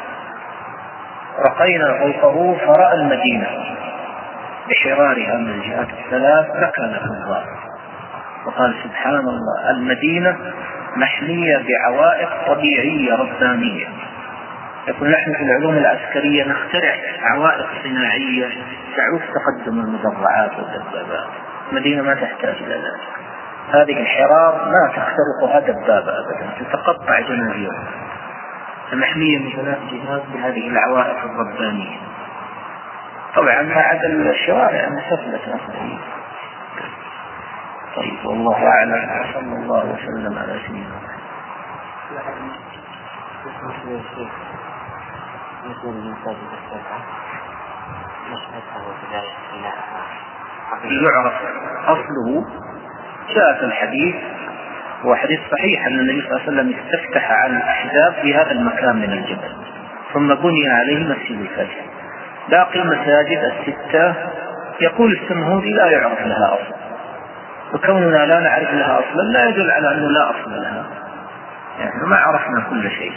B: رقينا فوقه فرأى المدينة بحرارها من الجهات الثلاث، بكى له الضابط وقال سبحان الله، المدينة محمية بعوائق طبيعية ربانية. يقول نحن في العلوم العسكرية نخترع عوائق صناعية تعوق تقدم المدرعات والدبابات، المدينة ما تحتاج إلى ذلك. هذه الحرار ما تخترقها دبابة أبدا، تتقطع جماهيرها، المحمية من ثلاث جهات بهذه العوائق الربانية. طبعا ما عدا الشوارع مسفلة أصلية. طيب، والله أعلم، صلى الله وسلم على سيدنا
D: مثل المساجد السبعة نشهدها وكذلك
B: يعرف أصله. جاء في الحديث، وحديث صحيح، أن النبي صلى الله عليه وسلم استفتح على الأحزاب في هذا المكان من الجبل، ثم بني عليه مسجد الفجر. باقي المساجد الستة يقول السمهودي لا يعرف لها أصل، وكوننا لا نعرف لها أصلا لا يدل على أنه لا أصل لها، يعني ما عرفنا كل شيء.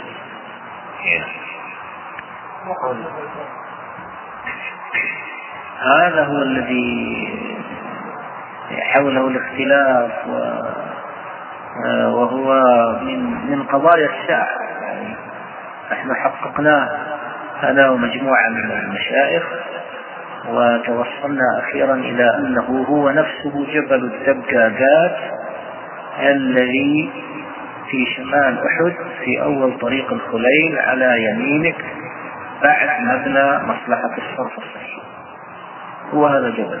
B: هذا هو الذي حوله الاختلاف، وهو من من قضايا الساعة. يعني نحن حققناه أنا ومجموعة من المشايخ، وتوصلنا أخيرا إلى أنه هو نفسه جبل الدبكاكات الذي في شمال أحد في أول طريق الخليل على يمينك بعد مبنى مصلحة الصرف الصحي، هو هذا جبل.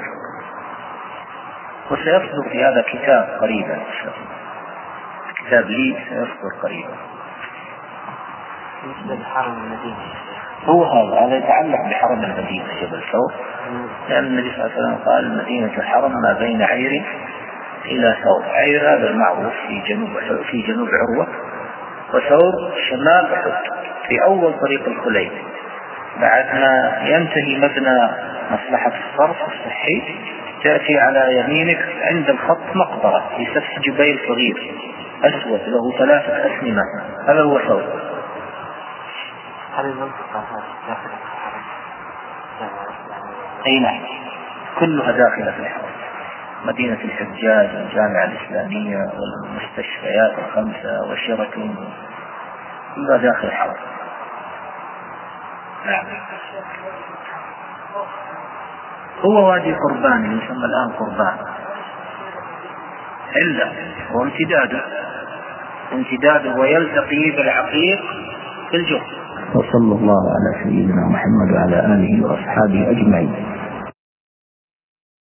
B: وسيصدر في هذا كتاب قريبا إن شاء الله، كتاب لي سيصدر قريبا. هو هذا هذا يتعلق بحرم المدينة جبل ثور، لأن النبي صلى الله عليه وسلم قال المدينة حرم ما بين عير إلى ثور. عير هذا المعروف في جنوب في جنوب عروة، وثور شمال أحد في أول طريق الخليل. بعد ما ينتهي مبنى مصلحة الصرف الصحي تأتي على يمينك عند الخط مقبرة في سفح جبيل صغير أسود له ثلاثة أسنمة، هذا هو ثور.
D: هل المنطقة داخل الحرم؟
B: أي نعم، كلها داخلة في الحرم، مدينة الحجاج والجامعة الإسلامية والمستشفيات الخمسة وشيراتون كلها داخل الحرم. نعم. هو وادي قربان يسمى الآن قربان، إلا هو امتداده امتداده ويلتقي بالعقيق في الجهد.
E: وصلى الله على سيدنا محمد وعلى آله وأصحابه أجمعين.